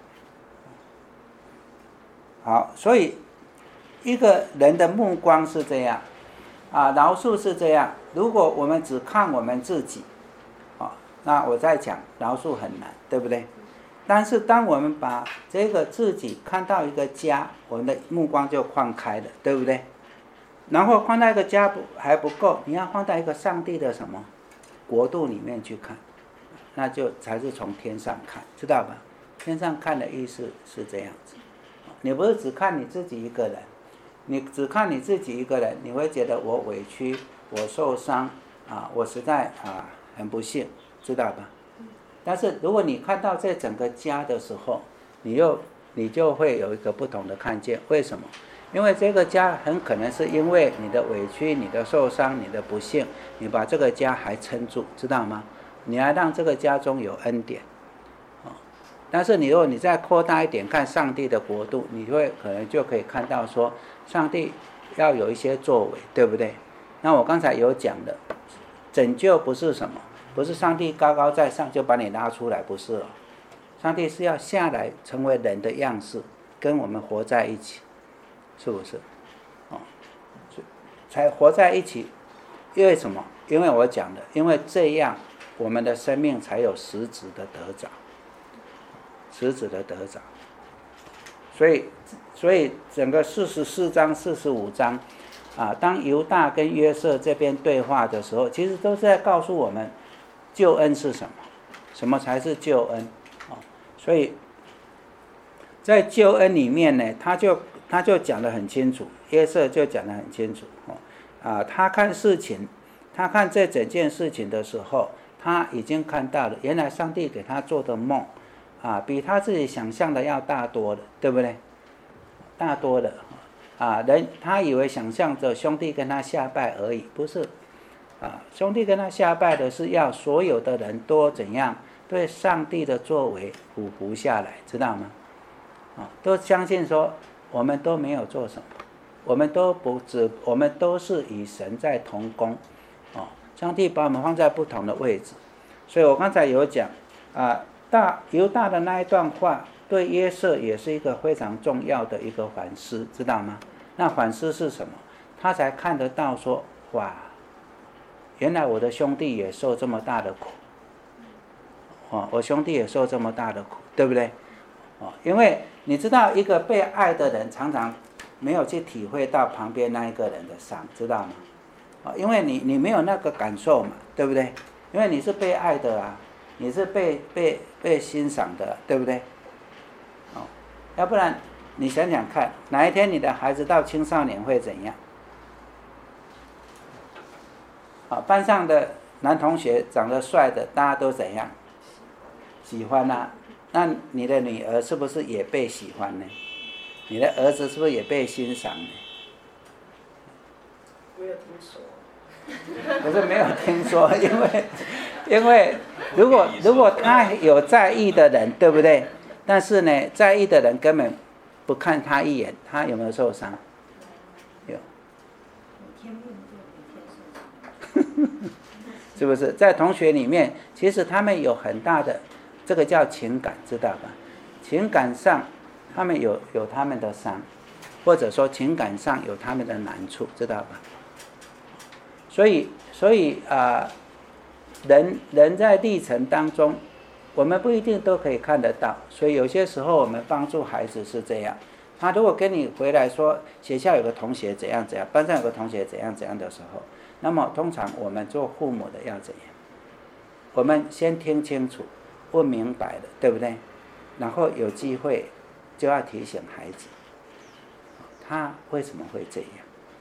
好，所以一个人的目光是这样，啊，饶恕是这样。如果我们只看我们自己，啊，那我在讲饶恕很难，对不对？但是当我们把这个自己看到一个家，我们的目光就放开了，对不对？然后放在一个家不还不够，你要放在一个上帝的什么国度里面去看，那就才是从天上看，知道吧？天上看的意思是这样子，你不是只看你自己一个人，你只看你自己一个人，你会觉得我委屈，我受伤啊，我实在啊很不幸，知道吧？但是如果你看到这整个家的时候，你又你就会有一个不同的看见，为什么？因为这个家很可能是因为你的委屈、你的受伤、你的不幸，你把这个家还撑住，知道吗？你要让这个家中有恩典，哦。但是你如果你再扩大一点看上帝的国度，你会可能就可以看到说，上帝要有一些作为，对不对？那我刚才有讲的，拯救不是什么，不是上帝高高在上就把你拉出来，不是哦。上帝是要下来成为人的样式，跟我们活在一起。是不是？哦，才活在一起，因为什么？因为我讲的，因为这样我们的生命才有实质的得着，实质的得着。所以，所以整个四十四章、四十五章，啊，当犹大跟约瑟这边对话的时候，其实都是在告诉我们，救恩是什么，什么才是救恩？哦，所以在救恩里面呢，他就。他就讲得很清楚，约瑟就讲得很清楚，哦，啊，他看事情，他看这整件事情的时候，他已经看到了，原来上帝给他做的梦，啊，比他自己想象的要大多了，对不对？大多了，啊，人他以为想象着兄弟跟他下拜而已，不是，啊，兄弟跟他下拜的是要所有的人都怎样对上帝的作为俯伏下来，知道吗？啊，都相信说。我们都没有做什么，我们都不只，我们都是与神在同工，哦，上帝把我们放在不同的位置，所以我刚才有讲，啊，大犹大的那一段话对约瑟也是一个非常重要的一个反思，知道吗？那反思是什么？他才看得到说，哇， 原来我的兄弟也受这么大的苦，哦，我兄弟也受这么大的苦，对不对？哦，因为你知道，一个被爱的人常常没有去体会到旁边那一个人的伤，知道吗？哦，因为你你没有那个感受嘛，对不对？因为你是被爱的啊，你是被被被欣赏的，对不对？哦，要不然你想想看，哪一天你的孩子到青少年会怎样？啊，班上的男同学长得帅的，大家都怎样？喜欢啊。那你的女儿是不是也被喜欢呢？你的儿子是不是也被欣赏呢？ 没有听说。 可是没有听说，因为因为如果如果他有在意的人，对不对？但是呢，在意的人根本不看他一眼，他有没有受伤？有。是不是在同学里面，其实他们有很大的，这个叫情感，知道吧？情感上他们有有他们的伤，或者说情感上有他们的难处，知道吧？所以所以啊、呃，人人在历程当中，我们不一定都可以看得到，所以有些时候我们帮助孩子是这样。他如果跟你回来说学校有个同学怎样怎样，班上有个同学怎样怎样的时候，那么通常我们做父母的要怎样？我们先听清楚，问明白了，对不对？然后有机会就要提醒孩子，他为什么会这样？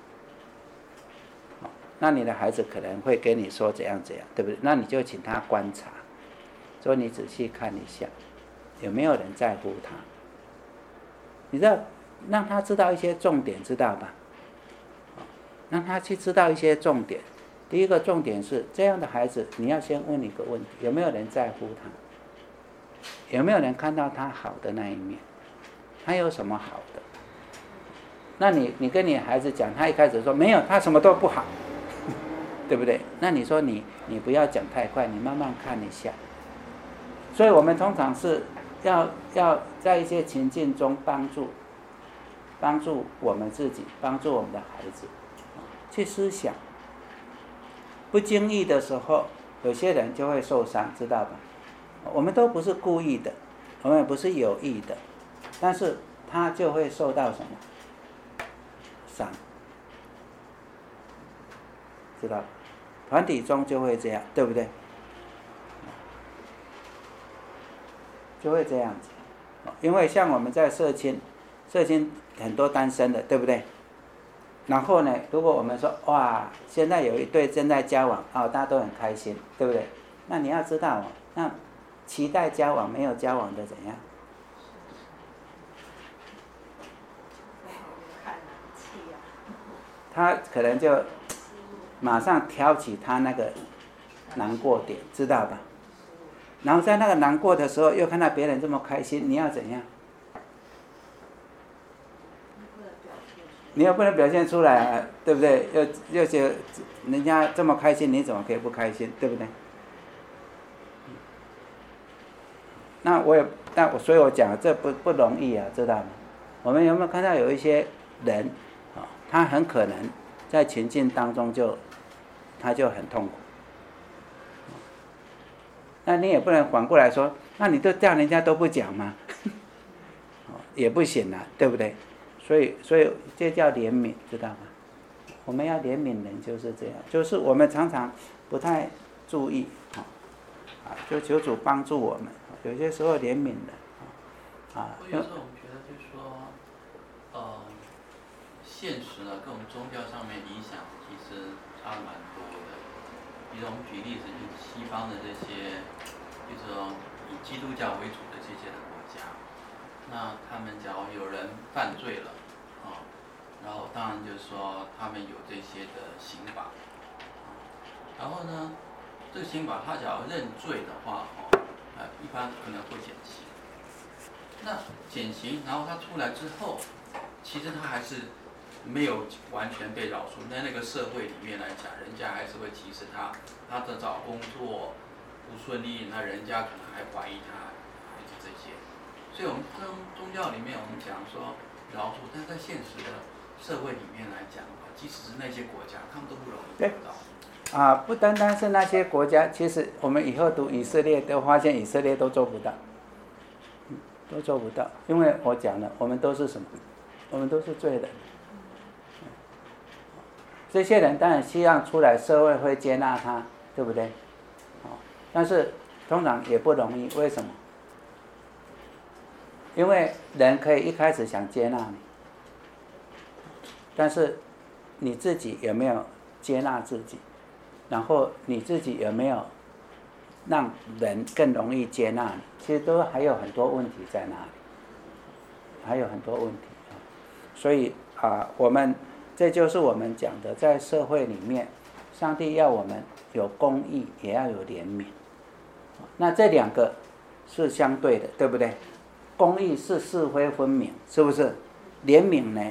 那你的孩子可能会跟你说怎样怎样，对不对？那你就请他观察，说你仔细看一下，有没有人在乎他？你知道，让他知道一些重点，知道吧？让他去知道一些重点。第一个重点是，这样的孩子，你要先问一个问题：有没有人在乎他？有没有人看到他好的那一面？他有什么好的？那你你跟你孩子讲，他一开始说没有，他什么都不好，对不对？那你说你你不要讲太快，你慢慢看一下。所以我们通常是要要在一些情境中帮助帮助我们自己，帮助我们的孩子去思想。不经意的时候，有些人就会受伤，知道吧？我们都不是故意的，我们也不是有意的，但是他就会受到什么伤，知道吧？团体中就会这样，对不对？就会这样子，因为像我们在社青，社青很多单身的，对不对？然后呢，如果我们说哇，现在有一对正在交往，哦，大家都很开心，对不对？那你要知道，那期待交往没有交往的怎样？他可能就马上挑起他那个难过点，知道吧？然后在那个难过的时候，又看到别人这么开心，你要怎样？你又不能表现出来啊，对不对？又又觉得人家这么开心，你怎么可以不开心，对不对？那我也，那我所以我讲这不不容易啊，知道吗？我们有没有看到有一些人啊、哦，他很可能在情境当中就他就很痛苦。那你也不能反过来说，那你都这样，人家都不讲吗？哦，也不行啊，对不对？所以，所以这叫怜悯，知道吗？我们要怜悯人就是这样，就是我们常常不太注意，啊，就求主帮助我们。有些时候怜悯人，啊。 有时候我们觉得就是说，呃，现实呢跟我们宗教上面影响其实差蛮多的。比如我们举例子，就是西方的这些，就是说以基督教为主的这些的国家。那他们假如有人犯罪了，啊、哦，然后当然就是说他们有这些的刑法，啊、然后呢，这个刑法他假如认罪的话，哦，呃，一般可能会减刑。那减刑，然后他出来之后，其实他还是没有完全被饶恕。在那个社会里面来讲，人家还是会歧视他，他的找工作不顺利，那人家可能还怀疑他，还是这些。所以我们宗宗教里面，我们讲说饶恕，但是在现实的社会里面来讲的话，即使是那些国家，他们都不容易做到。 啊，不单单是那些国家，其实我们以后读以色列都发现以色列都做不到，都做不到，因为我讲了，我们都是什么？我们都是罪人。这些人当然希望出来社会会接纳他，对不对？但是通常也不容易，为什么？因为人可以一开始想接纳你，但是你自己有没有接纳自己？然后你自己有没有让人更容易接纳你？其实都还有很多问题在那里，还有很多问题。所以啊，我们这就是我们讲的，在社会里面，上帝要我们有公义，也要有怜悯。那这两个是相对的，对不对？公义是是非分明，是不是？怜悯呢，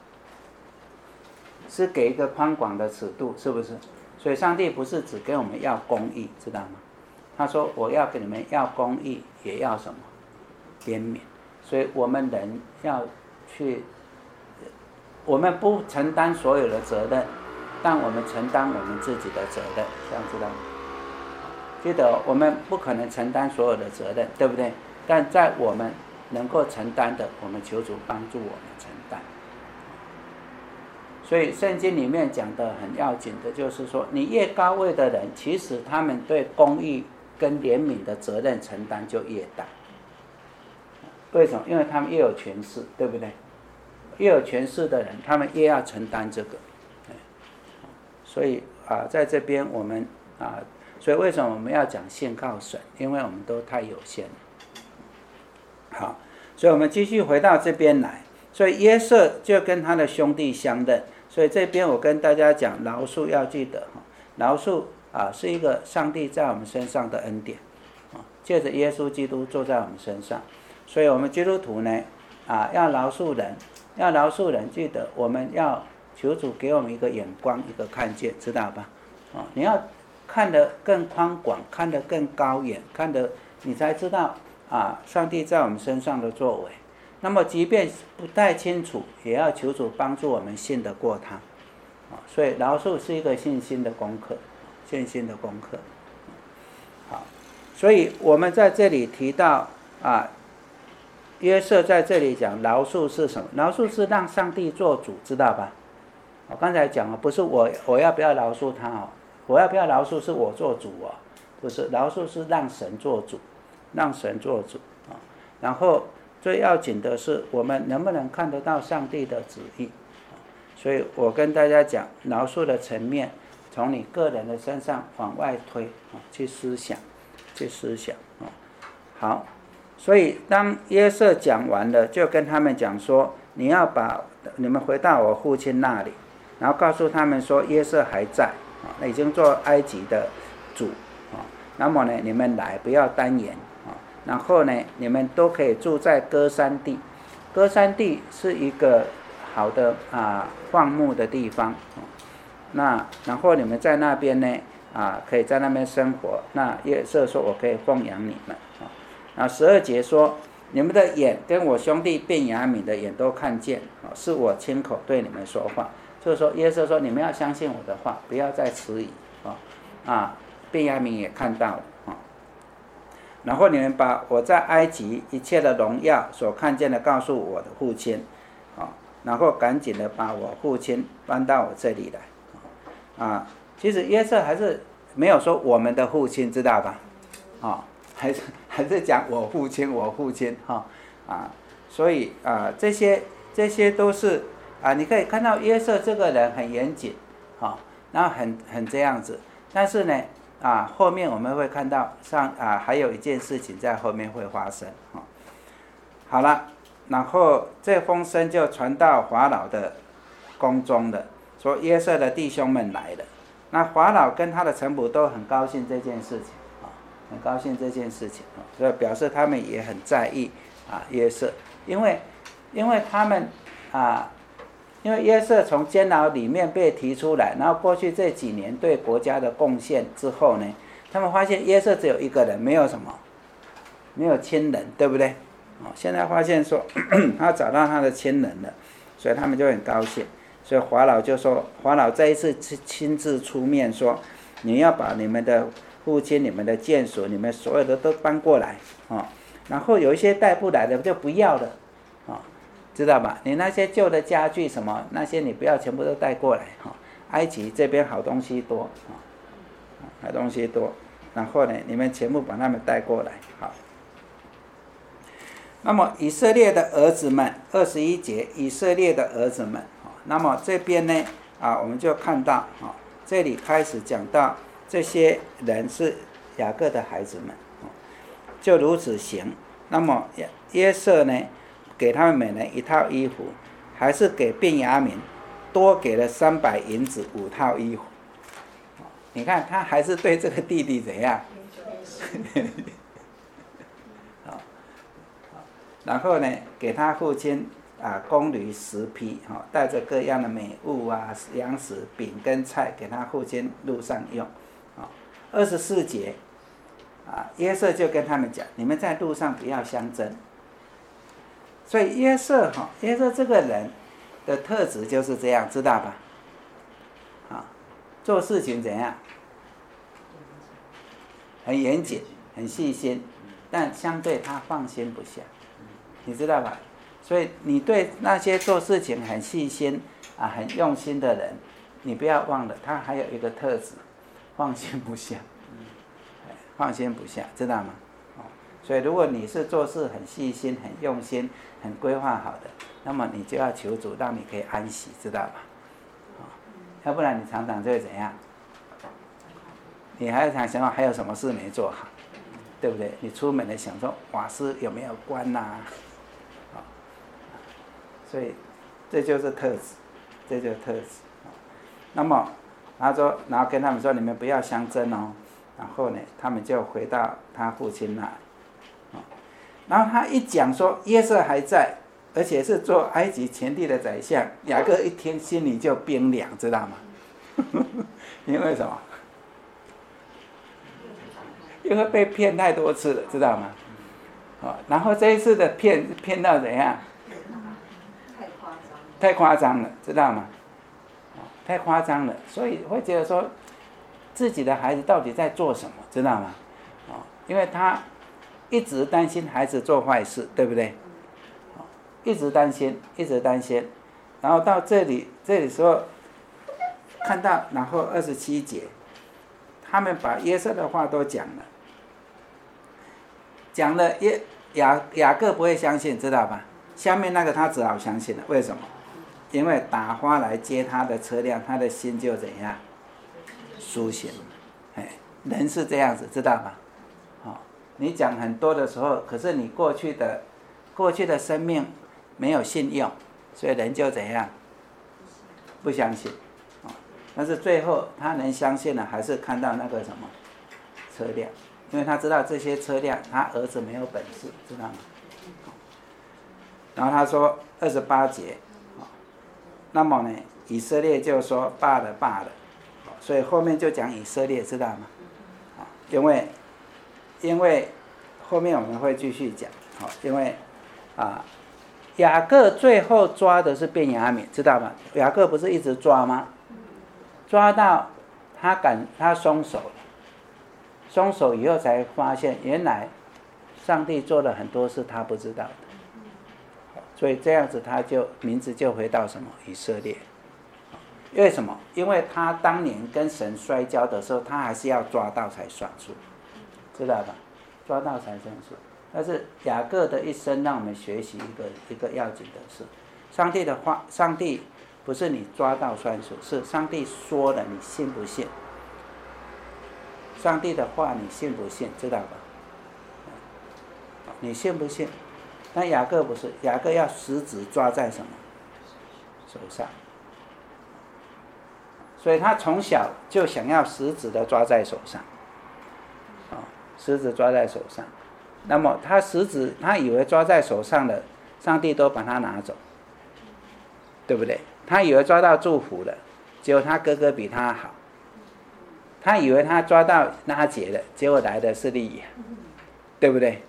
是给一个宽广的尺度，是不是？所以上帝不是只给我们要公义，知道吗？他说我要给你们要公义，也要什么？怜悯。所以我们人要去，我们不承担所有的责任，但我们承担我们自己的责任，这样知道吗？记得我们不可能承担所有的责任，对不对？但在我们能够承担的，我们求主帮助我们承担。所以圣经里面讲的很要紧的就是说，你越高位的人，其实他们对公义跟怜悯的责任承担就越大。为什么？因为他们越有权势，对不对？越有权势的人，他们越要承担这个。所以啊，在这边我们啊，所以为什么我们要讲信靠神？因为我们都太有限了。好，所以我们继续回到这边来。所以约瑟就跟他的兄弟相认。所以这边我跟大家讲，饶恕要记得，饶恕啊是一个上帝在我们身上的恩典，啊，借着耶稣基督坐在我们身上。所以我们基督徒呢，啊要饶恕人，要饶恕人，记得我们要求主给我们一个眼光，一个看见，知道吧？啊，你要看得更宽广，看得更高远，看得你才知道啊上帝在我们身上的作为。那么即便不太清楚，也要求主帮助我们信得过他。所以饶恕是一个信心的功课，信心的功课。好，所以我们在这里提到啊，约瑟在这里讲饶恕是什么？饶恕是让上帝做主，知道吧？我刚才讲了，不是我我要不要饶恕他哦，我要不要饶恕是我做主哦，不是，饶恕是让神做主，让神做主啊。然后最要紧的是，我们能不能看得到上帝的旨意？所以我跟大家讲，饶恕的层面，从你个人的身上往外推，去思想，去思想。好，所以当约瑟讲完了，就跟他们讲说，你要把你们回到我父亲那里，然后告诉他们说，约瑟还在，已经做埃及的主。那么呢，你们来，不要单言。然后呢，你们都可以住在歌珊地。歌珊地是一个好的啊放牧的地方。那然后你们在那边呢啊，可以在那边生活。那约瑟说：“我可以奉养你们。”啊，那十二节说：“你们的眼跟我兄弟便雅悯的眼都看见，啊，是我亲口对你们说话。”就是说，约瑟说：“你们要相信我的话，不要再迟疑。”啊啊，便雅悯也看到了。然后你们把我在埃及一切的荣耀所看见的告诉我的父亲，啊，然后赶紧的把我父亲搬到我这里来，啊，其实约瑟还是没有说我们的父亲，知道吧？啊，还是还是讲我父亲，我父亲，哈，啊，所以啊，这些这些都是啊，你可以看到约瑟这个人很严谨，哈，然后很很这样子，但是呢。啊，后面我们会看到上啊，还有一件事情在后面会发生啊。好了，然后这风声就传到法老的宫中了，说约瑟的弟兄们来了。那法老跟他的臣仆都很高兴这件事情啊，很高兴这件事情啊，所以表示他们也很在意啊约瑟，因为因为他们啊。因为约瑟从监牢里面被提出来，然后过去这几年对国家的贡献之后呢，他们发现约瑟只有一个人，没有什么，没有亲人，对不对？哦，现在发现说咳咳他找到他的亲人了，所以他们就很高兴。所以法老就说，法老这一次亲自出面说， 你要把你们的父亲、你们的眷属、你们所有的都搬过来啊。然后有一些带不来的就不要了啊，知道吧？你那些旧的家具什么那些你不要全部都带过来哈。埃及这边好东西多啊，好东西多。然后呢，你们全部把他们带过来好。那么以色列的儿子们，二十一节，以色列的儿子们，那么这边呢啊，我们就看到啊，这里开始讲到这些人是雅各的孩子们，就如此行。那么约瑟呢，给他们每人一套衣服，还是给便雅悯多给了三百银子五套衣服。你看他还是对这个弟弟怎样？然后呢，给他父亲啊公驴十匹，哈、哦，带着各样的美物啊、粮食、饼跟菜，给他父亲路上用。啊、哦，二十四节，啊，约瑟就跟他们讲：你们在路上不要相争。所以约瑟哈，约瑟这个人的特质就是这样，知道吧？啊，做事情怎样？很严谨，很细心，但相对他放心不下。你知道吧？所以你对那些做事情很细心啊、很用心的人，你不要忘了，他还有一个特质，放心不下，放心不下，知道吗？哦，所以如果你是做事很细心、很用心、很规划好的，那么你就要求主让你可以安息，知道吧？哦，要不然你常常就会怎样？你还想想还有什么事没做好，对不对？你出门的想说瓦斯有没有关呐、啊？所以这就是特质，这就是特质。那么他说，然后跟他们说，你们不要相争哦。然后呢，他们就回到他父亲那里。然后他一讲说约瑟还在，而且是做埃及全地的宰相，雅各一听心里就冰凉，知道吗？因为什么？因为被骗太多次了，知道吗？哦，然后这一次的骗骗到怎样？太夸张了，知道吗？太夸张了，所以会觉得说，自己的孩子到底在做什么，知道吗？哦，因为他一直担心孩子做坏事，对不对？哦，一直担心，一直担心，然后到这里，这里时候看到，然后二十七节，他们把约瑟的话都讲了，讲了耶雅雅各不会相信，知道吧？下面那个他只好相信了，为什么？因为打发来接他的车辆，他的心就怎样苏醒。哎，人是这样子，知道吧？哦，你讲很多的时候，可是你过去的过去的生命没有信用，所以人就怎样不相信。哦，但是最后他能相信了，还是看到那个什么车辆，因为他知道这些车辆他儿子没有本事，知道吗？然后他说二十八节。那么呢，以色列就说罢了罢了，所以后面就讲以色列，知道吗？因为因为后面我们会继续讲，因为啊，雅各最后抓的是便雅悯，知道吗？雅各不是一直抓吗？抓到他敢他松手了，松手以后才发现，原来上帝做了很多事他不知道的。所以这样子他就名字就回到什么以色列。为什么？因为他当年跟神摔跤的时候，他还是要抓到才算数，知道吧？抓到才算数。但是雅各的一生让我们学习一个一个要紧的事，上帝的话，上帝不是你抓到算数，是上帝说了，你信不信？上帝的话你信不信？知道吧？你信不信？但雅各不是，雅各要实质抓在什么手上？所以他从小就想要实质的抓在手上，啊、哦，实质抓在手上。那么他实质，他以为抓在手上的，上帝都把他拿走，对不对？他以为抓到祝福了，结果他哥哥比他好。他以为他抓到拉结了，结果来的是利亚，对不对？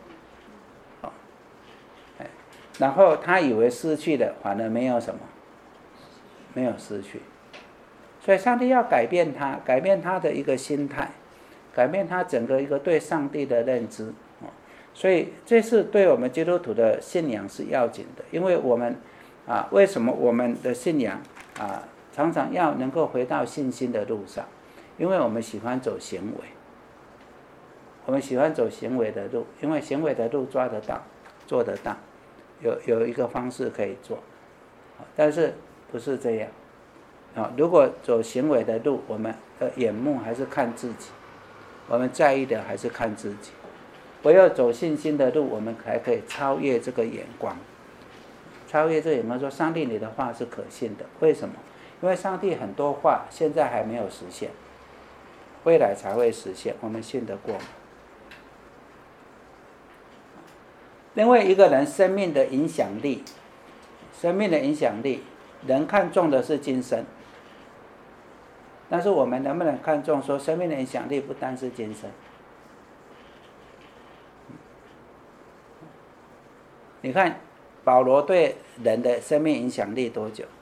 然后他以为失去了，反而没有什么，没有失去。 所以上帝要改变他，改变他的一个心态，改变他整个一个对上帝的认知。所以这是对我们基督徒的信仰是要紧的，因为我们啊，为什么我们的信仰啊常常要能够回到信心的路上？因为我们喜欢走行为，我们喜欢走行为的路，因为行为的路抓得到，做得到，有有一个方式可以做，但是不是这样啊？如果走行为的路，我们的眼目还是看自己，我们在意的还是看自己。唯有走信心的路，我们才可以超越这个眼光，超越这个眼光，说上帝你的话是可信的。为什么？因为上帝很多话现在还没有实现，未来才会实现，我们信得过吗？因为一个人生命的影响力，生命的影响力，人看重的是今生，但是我们能不能看重说生命的影响力不单是今生？你看保罗对人的生命影响力多久？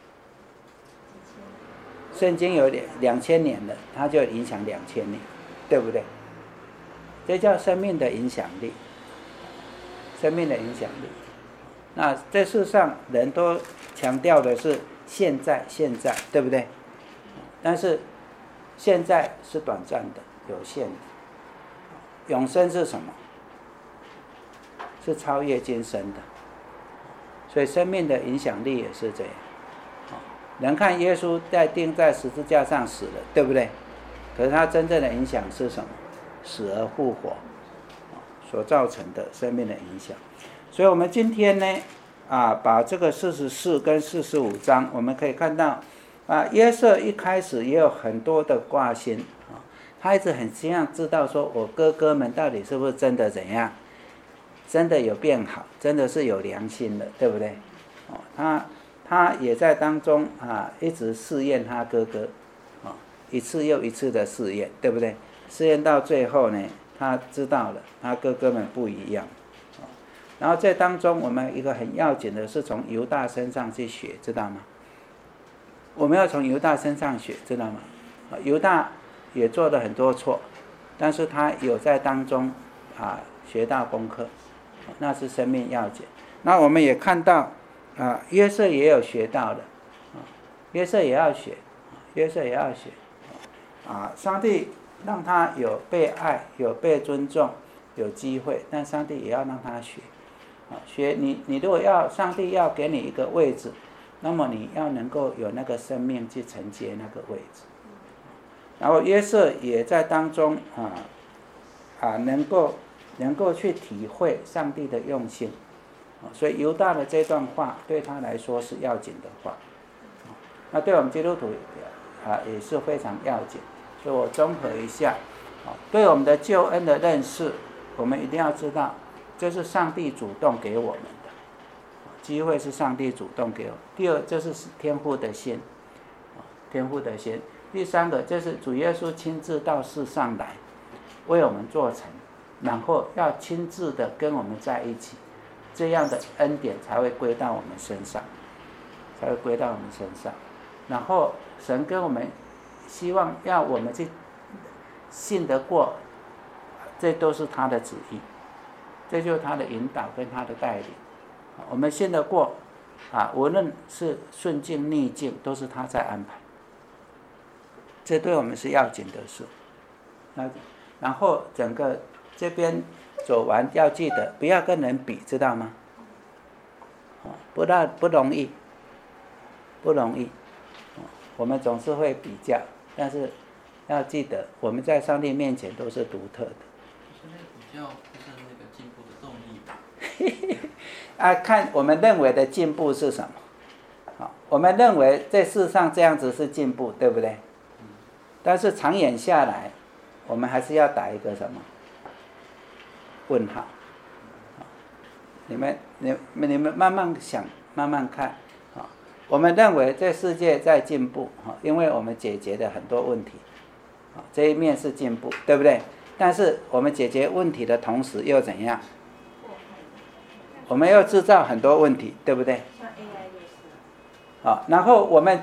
圣经有两千年了，他就影响两千年，对不对？这叫生命的影响力，生命的影响力。那这世上人都强调的是现在，现在，对不对？但是现在是短暂的，有限的。永生是什么？是超越今生的。所以生命的影响力也是这样。人看耶稣在钉在十字架上死了，对不对？可是他真正的影响是什么？死而复活所造成的生命的影响。所以我们今天呢，啊，把这个四十四跟四十五章，我们可以看到，啊，约瑟一开始也有很多的挂心啊，他一直很希望知道说，我哥哥们到底是不是真的怎样，真的有变好，真的是有良心的，对不对？哦，他他也在当中啊，一直试验他哥哥，啊，一次又一次的试验，对不对？试验到最后呢，他知道了，他哥哥们不一样。然后在当中，我们一个很要紧的是从犹大身上去学，知道吗？我们要从犹大身上学，知道吗？犹大也做了很多错，但是他有在当中啊学到功课，那是生命要紧。那我们也看到啊，约瑟也有学到的，约瑟也要学，约瑟也要学，啊，上帝让他有被爱，有被尊重，有机会，但上帝也要让他学。学你，你如果要上帝要给你一个位置，那么你要能够有那个生命去承接那个位置。然后约瑟也在当中啊啊能够能够去体会上帝的用心，所以犹大的这段话对他来说是要紧的话，那对我们基督徒啊也是非常要紧。所以我综合一下，对我们的救恩的认识，我们一定要知道。这是上帝主动给我们的机会，是上帝主动给我们。第二，这是天父的心，天父的心。第三个，这是主耶稣亲自到世上来，为我们做成，然后要亲自的跟我们在一起，这样的恩典才会归到我们身上，才会归到我们身上。然后神跟我们希望要我们去信得过，这都是他的旨意。这就是他的引导跟他的带领，我们信得过啊，无论是顺境逆境，都是他在安排。这对我们是要紧的事。然后整个这边走完，要记得不要跟人比，知道吗？不大不容易，不容易。我们总是会比较，但是要记得，我们在上帝面前都是独特的。 比较不是那个进步的动力吧？ 啊，看我们认为的进步是什么？好，我们认为在世上这样子是进步，对不对？但是长远下来，我们还是要打一个什么问号？你们、你、你们慢慢想，慢慢看。我们认为这世界在进步，因为我们解决了很多问题，这一面是进步，对不对？但是我们解决问题的同时又怎样？我们又制造很多问题，对不对？ 像 A I 也是。 好，然后我们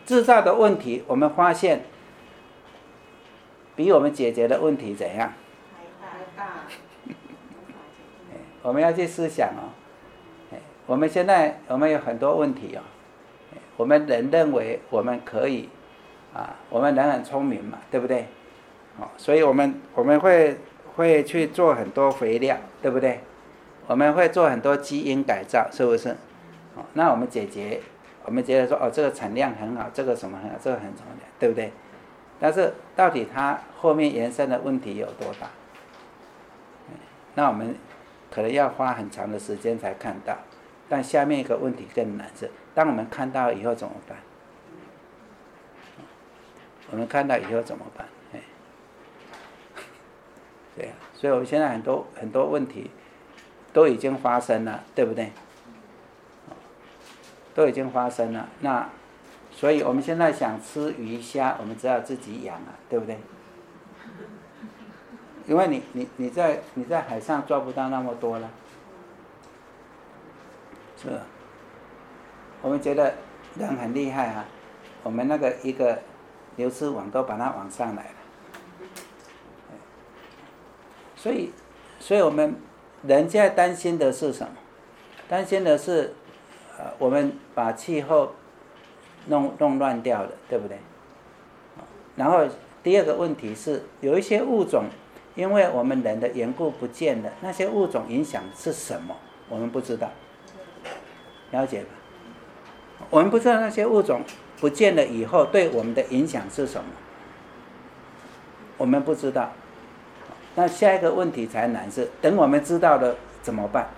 制造的问题，我们发现比我们解决的问题怎样？ 还大。 我们要去思想哦。我们现在我们有很多问题哦。我们人认为我们可以啊，我们人很聪明嘛，对不对？哦，所以我们我们会会去做很多肥料，对不对？我们会做很多基因改造，是不是？哦，那我们解决，我们觉得说哦，这个产量很好，这个什么很好，这个很重要，对不对？但是到底它后面延伸的问题有多大？那我们可能要花很长的时间才看到。但下面一个问题更难是，当我们看到以后怎么办？我们看到以后怎么办？哎，对啊，所以我们现在很多很多问题都已经发生了，对不对？都已经发生了。那所以我们现在想吃鱼虾，我们只好自己养啊，对不对？因为你你你在你在海上抓不到那么多了。是吧？我们觉得人很厉害啊，我们那个一个流刺网都把它网上来了。所以，所以我们人现在担心的是什么？担心的是，呃，我们把气候弄弄乱掉了，对不对？然后第二个问题是，有一些物种因为我们人的缘故不见了，那些物种影响是什么？我们不知道。了解吧？我们不知道那些物种不见了以后对我们的影响是什么，我们不知道。那下一个问题才难是，等我们知道了怎么办？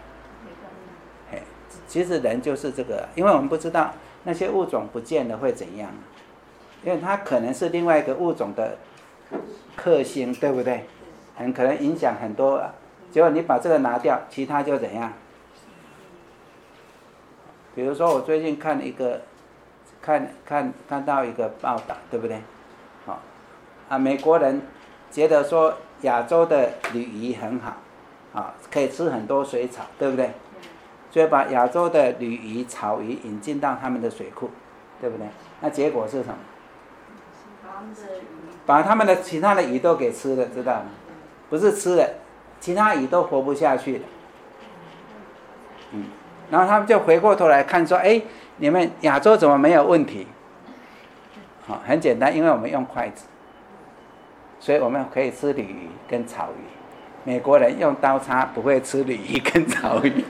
其实人就是这个，因为我们不知道那些物种不见了会怎样，因为它可能是另外一个物种的克星，对不对？很可能影响很多，结果你把这个拿掉，其他就怎样？比如说，我最近看一个，看看看到一个报道，对不对？好，啊，美国人觉得说亚洲的鲤鱼很好，啊，可以吃很多水草，对不对？所以把亚洲的鲤鱼、草鱼引进到他们的水库，对不对？那结果是什么？把他们的其他的鱼都给吃了，知道吗？不是吃了，其他鱼都活不下去了。嗯。然后他们就回过头来看说，哎，你们亚洲怎么没有问题？好，很简单，因为我们用筷子，所以我们可以吃鲤鱼跟草鱼。美国人用刀叉不会吃鲤鱼跟草鱼，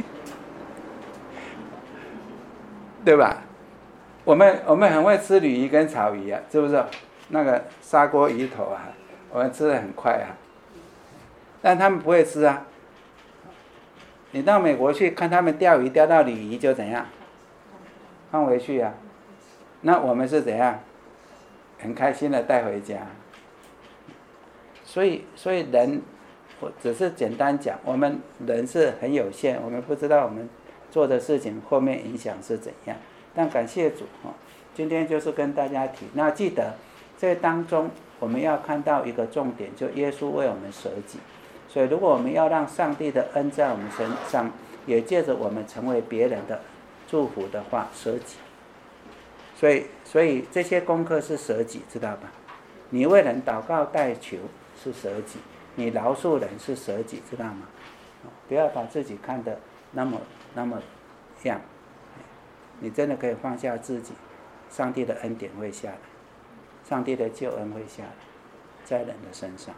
对吧？我们我们很会吃鲤鱼跟草鱼啊，是不是？那个砂锅鱼头啊，我们吃得很快啊，但他们不会吃啊。你到美国去看他们钓鱼，钓到鲤鱼就怎样，放回去啊。那我们是怎样，很开心的带回家。所以，所以人，我只是简单讲，我们人是很有限，我们不知道我们做的事情后面影响是怎样。但感谢主哈，今天就是跟大家提，那记得这当中我们要看到一个重点，就耶稣为我们舍己。所以如果我们要让上帝的恩在我们身上，也借着我们成为别人的祝福的话，舍己。所以所以这些功课是舍己，知道吧？你为人祷告代求是舍己，你饶恕人是舍己，知道吗？不要把自己看得那么那么样，你真的可以放下自己，上帝的恩典会下来，上帝的救恩会下来，在人的身上。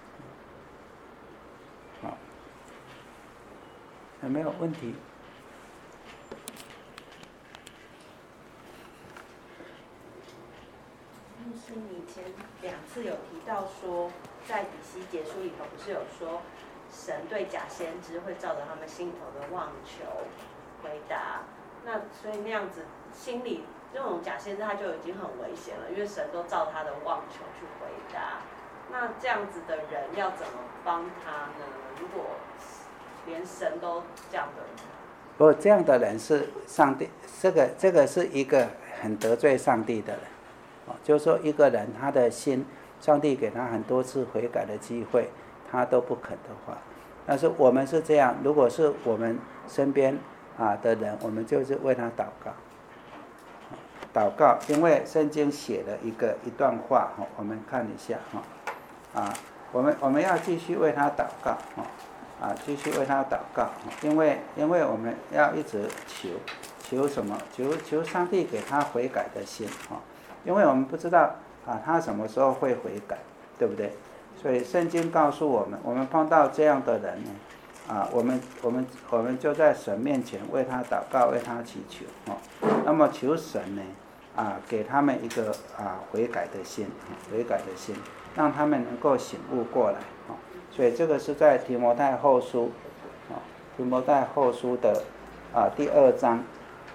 好，有没有问题？ 就是你前两次有提到说，在以西结书里头不是有说，神对假先知会照着他们心头的妄求回答，那所以那样子心里这种假先知他就已经很危险了，因为神都照他的妄求去回答。那这样子的人要怎么帮他呢？如果连神都这样的人， 不过这样的人是上帝，这个这个是一个很得罪上帝的人，哦，就是说一个人他的心，上帝给他很多次悔改的机会，他都不肯的话，但是我们是这样，如果是我们身边啊的人，我们就是为他祷告。 祷告，因为圣经写了一个一段话哈，我们看一下哈啊，我们我们要继续为他祷告哈啊，继续为他祷告，因为因为我们要一直求求什么？求求上帝给他悔改的心哈，因为我们不知道啊他什么时候会悔改，对不对？所以圣经告诉我们，我们碰到这样的人呢，啊，我们我们我们就在神面前为他祷告，为他祈求哦。那么求神呢，啊，给他们一个啊悔改的心，悔改的心，让他们能够醒悟过来哦。所以这个是在提摩太后书，啊，提摩太后书的啊第二章，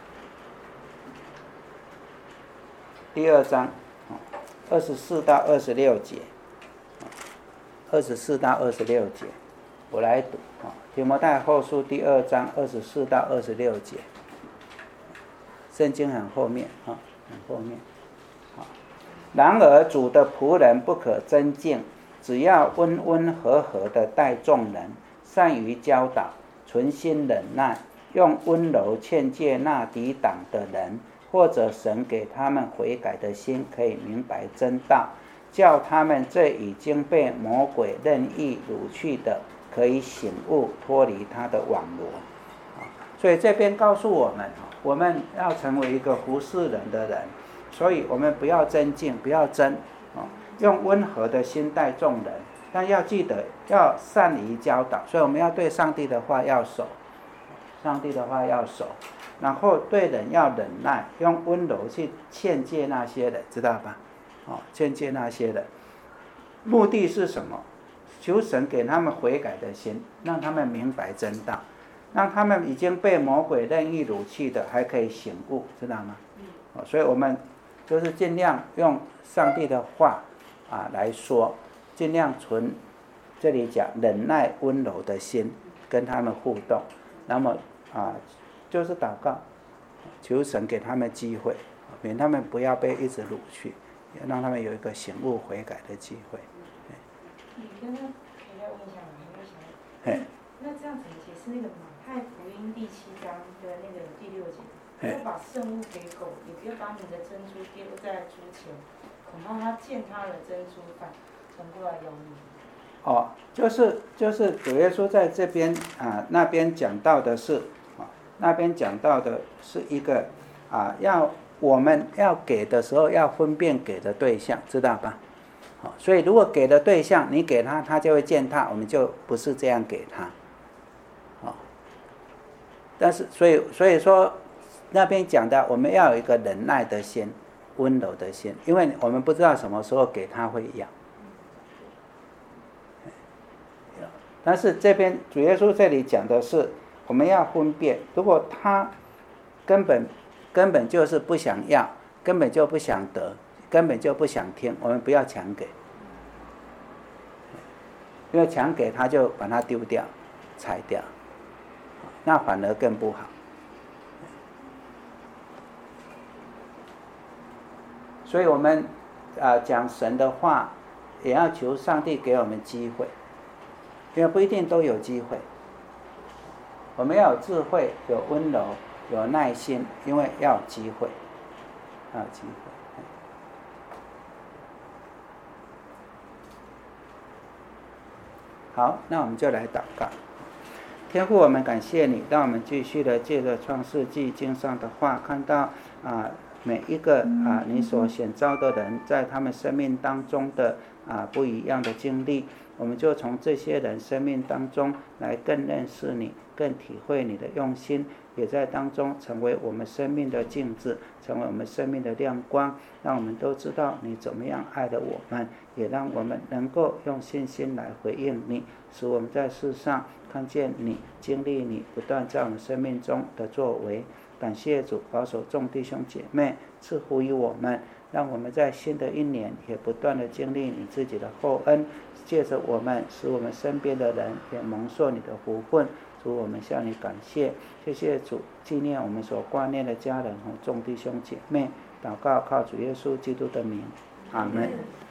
第二章，二十四到二十六节。二十四到二十六节，我来读啊，提摩太后书第二章二十四到二十六节，圣经很后面啊，很后面。然而主的仆人不可争竞，只要温温和和的待众人，善于教导，存心忍耐，用温柔劝诫那抵挡的人，或者神给他们悔改的心，可以明白真道。叫他们这已经被魔鬼任意掳去的，可以醒悟，脱离他的网罗。所以这边告诉我们，我们要成为一个服侍人的人，所以我们不要争竞，不要争，用温和的心待众人，但要记得要善于教导。所以我们要对上帝的话要守，上帝的话要守，然后对人要忍耐，用温柔去劝诫那些人，知道吧？哦，劝诫那些人，目的是什么？求神给他们悔改的心，让他们明白真道，让他们已经被魔鬼任意掳去的，还可以醒悟，知道吗？哦，所以我们就是尽量用上帝的话啊来说，尽量存这里讲忍耐温柔的心，跟他们互动。那么啊，就是祷告，求神给他们机会，免他们不要被一直掳去。让他们有一个醒悟悔改的机会。 你刚刚可以再问一下吗？我想，那这样怎么解释那个马太福音第七章的那个第六节？不要把圣物给狗，也不要把你的珍珠丢在猪前，恐怕他见他的珍珠反传过来咬你。 哦，就是就是主耶稣在这边啊，那边讲到的是啊，那边讲到的是一个啊要。我们要给的时候要分辨给的对象，知道吧？好，所以如果给的对象你给他，他就会践踏，我们就不是这样给他。好，但是所以所以说那边讲的，我们要有一个忍耐的心，温柔的心，因为我们不知道什么时候给他会要。但是这边主耶稣这里讲的是，我们要分辨，如果他根本。根本就是不想要，根本就不想得，根本就不想听，我们不要强给，因为强给他就把它丢掉、裁掉，那反而更不好。所以我们啊讲神的话，也要求上帝给我们机会，因为不一定都有机会。我们要有智慧，有温柔。有耐心，因为要有机会，要有机会。好，那我们就来祷告。天父，我们感谢你，让我们继续的借着创世纪经上的话，看到啊每一个啊你所选召的人，在他们生命当中的啊不一样的经历，我们就从这些人生命当中来更认识你，更体会你的用心。也在当中成为我们生命的镜子，成为我们生命的亮光，让我们都知道你怎么样爱的我们，也让我们能够用信心来回应你，使我们在世上看见你，经历你不断在我们生命中的作为。感谢主，保守众弟兄姐妹，赐福于我们，让我们在新的一年也不断的经历你自己的厚恩，借着我们使我们身边的人也蒙受你的福分。主，我们向你感谢，谢谢主，纪念我们所挂念的家人和众弟兄姐妹，祷告靠主耶稣基督的名，阿们。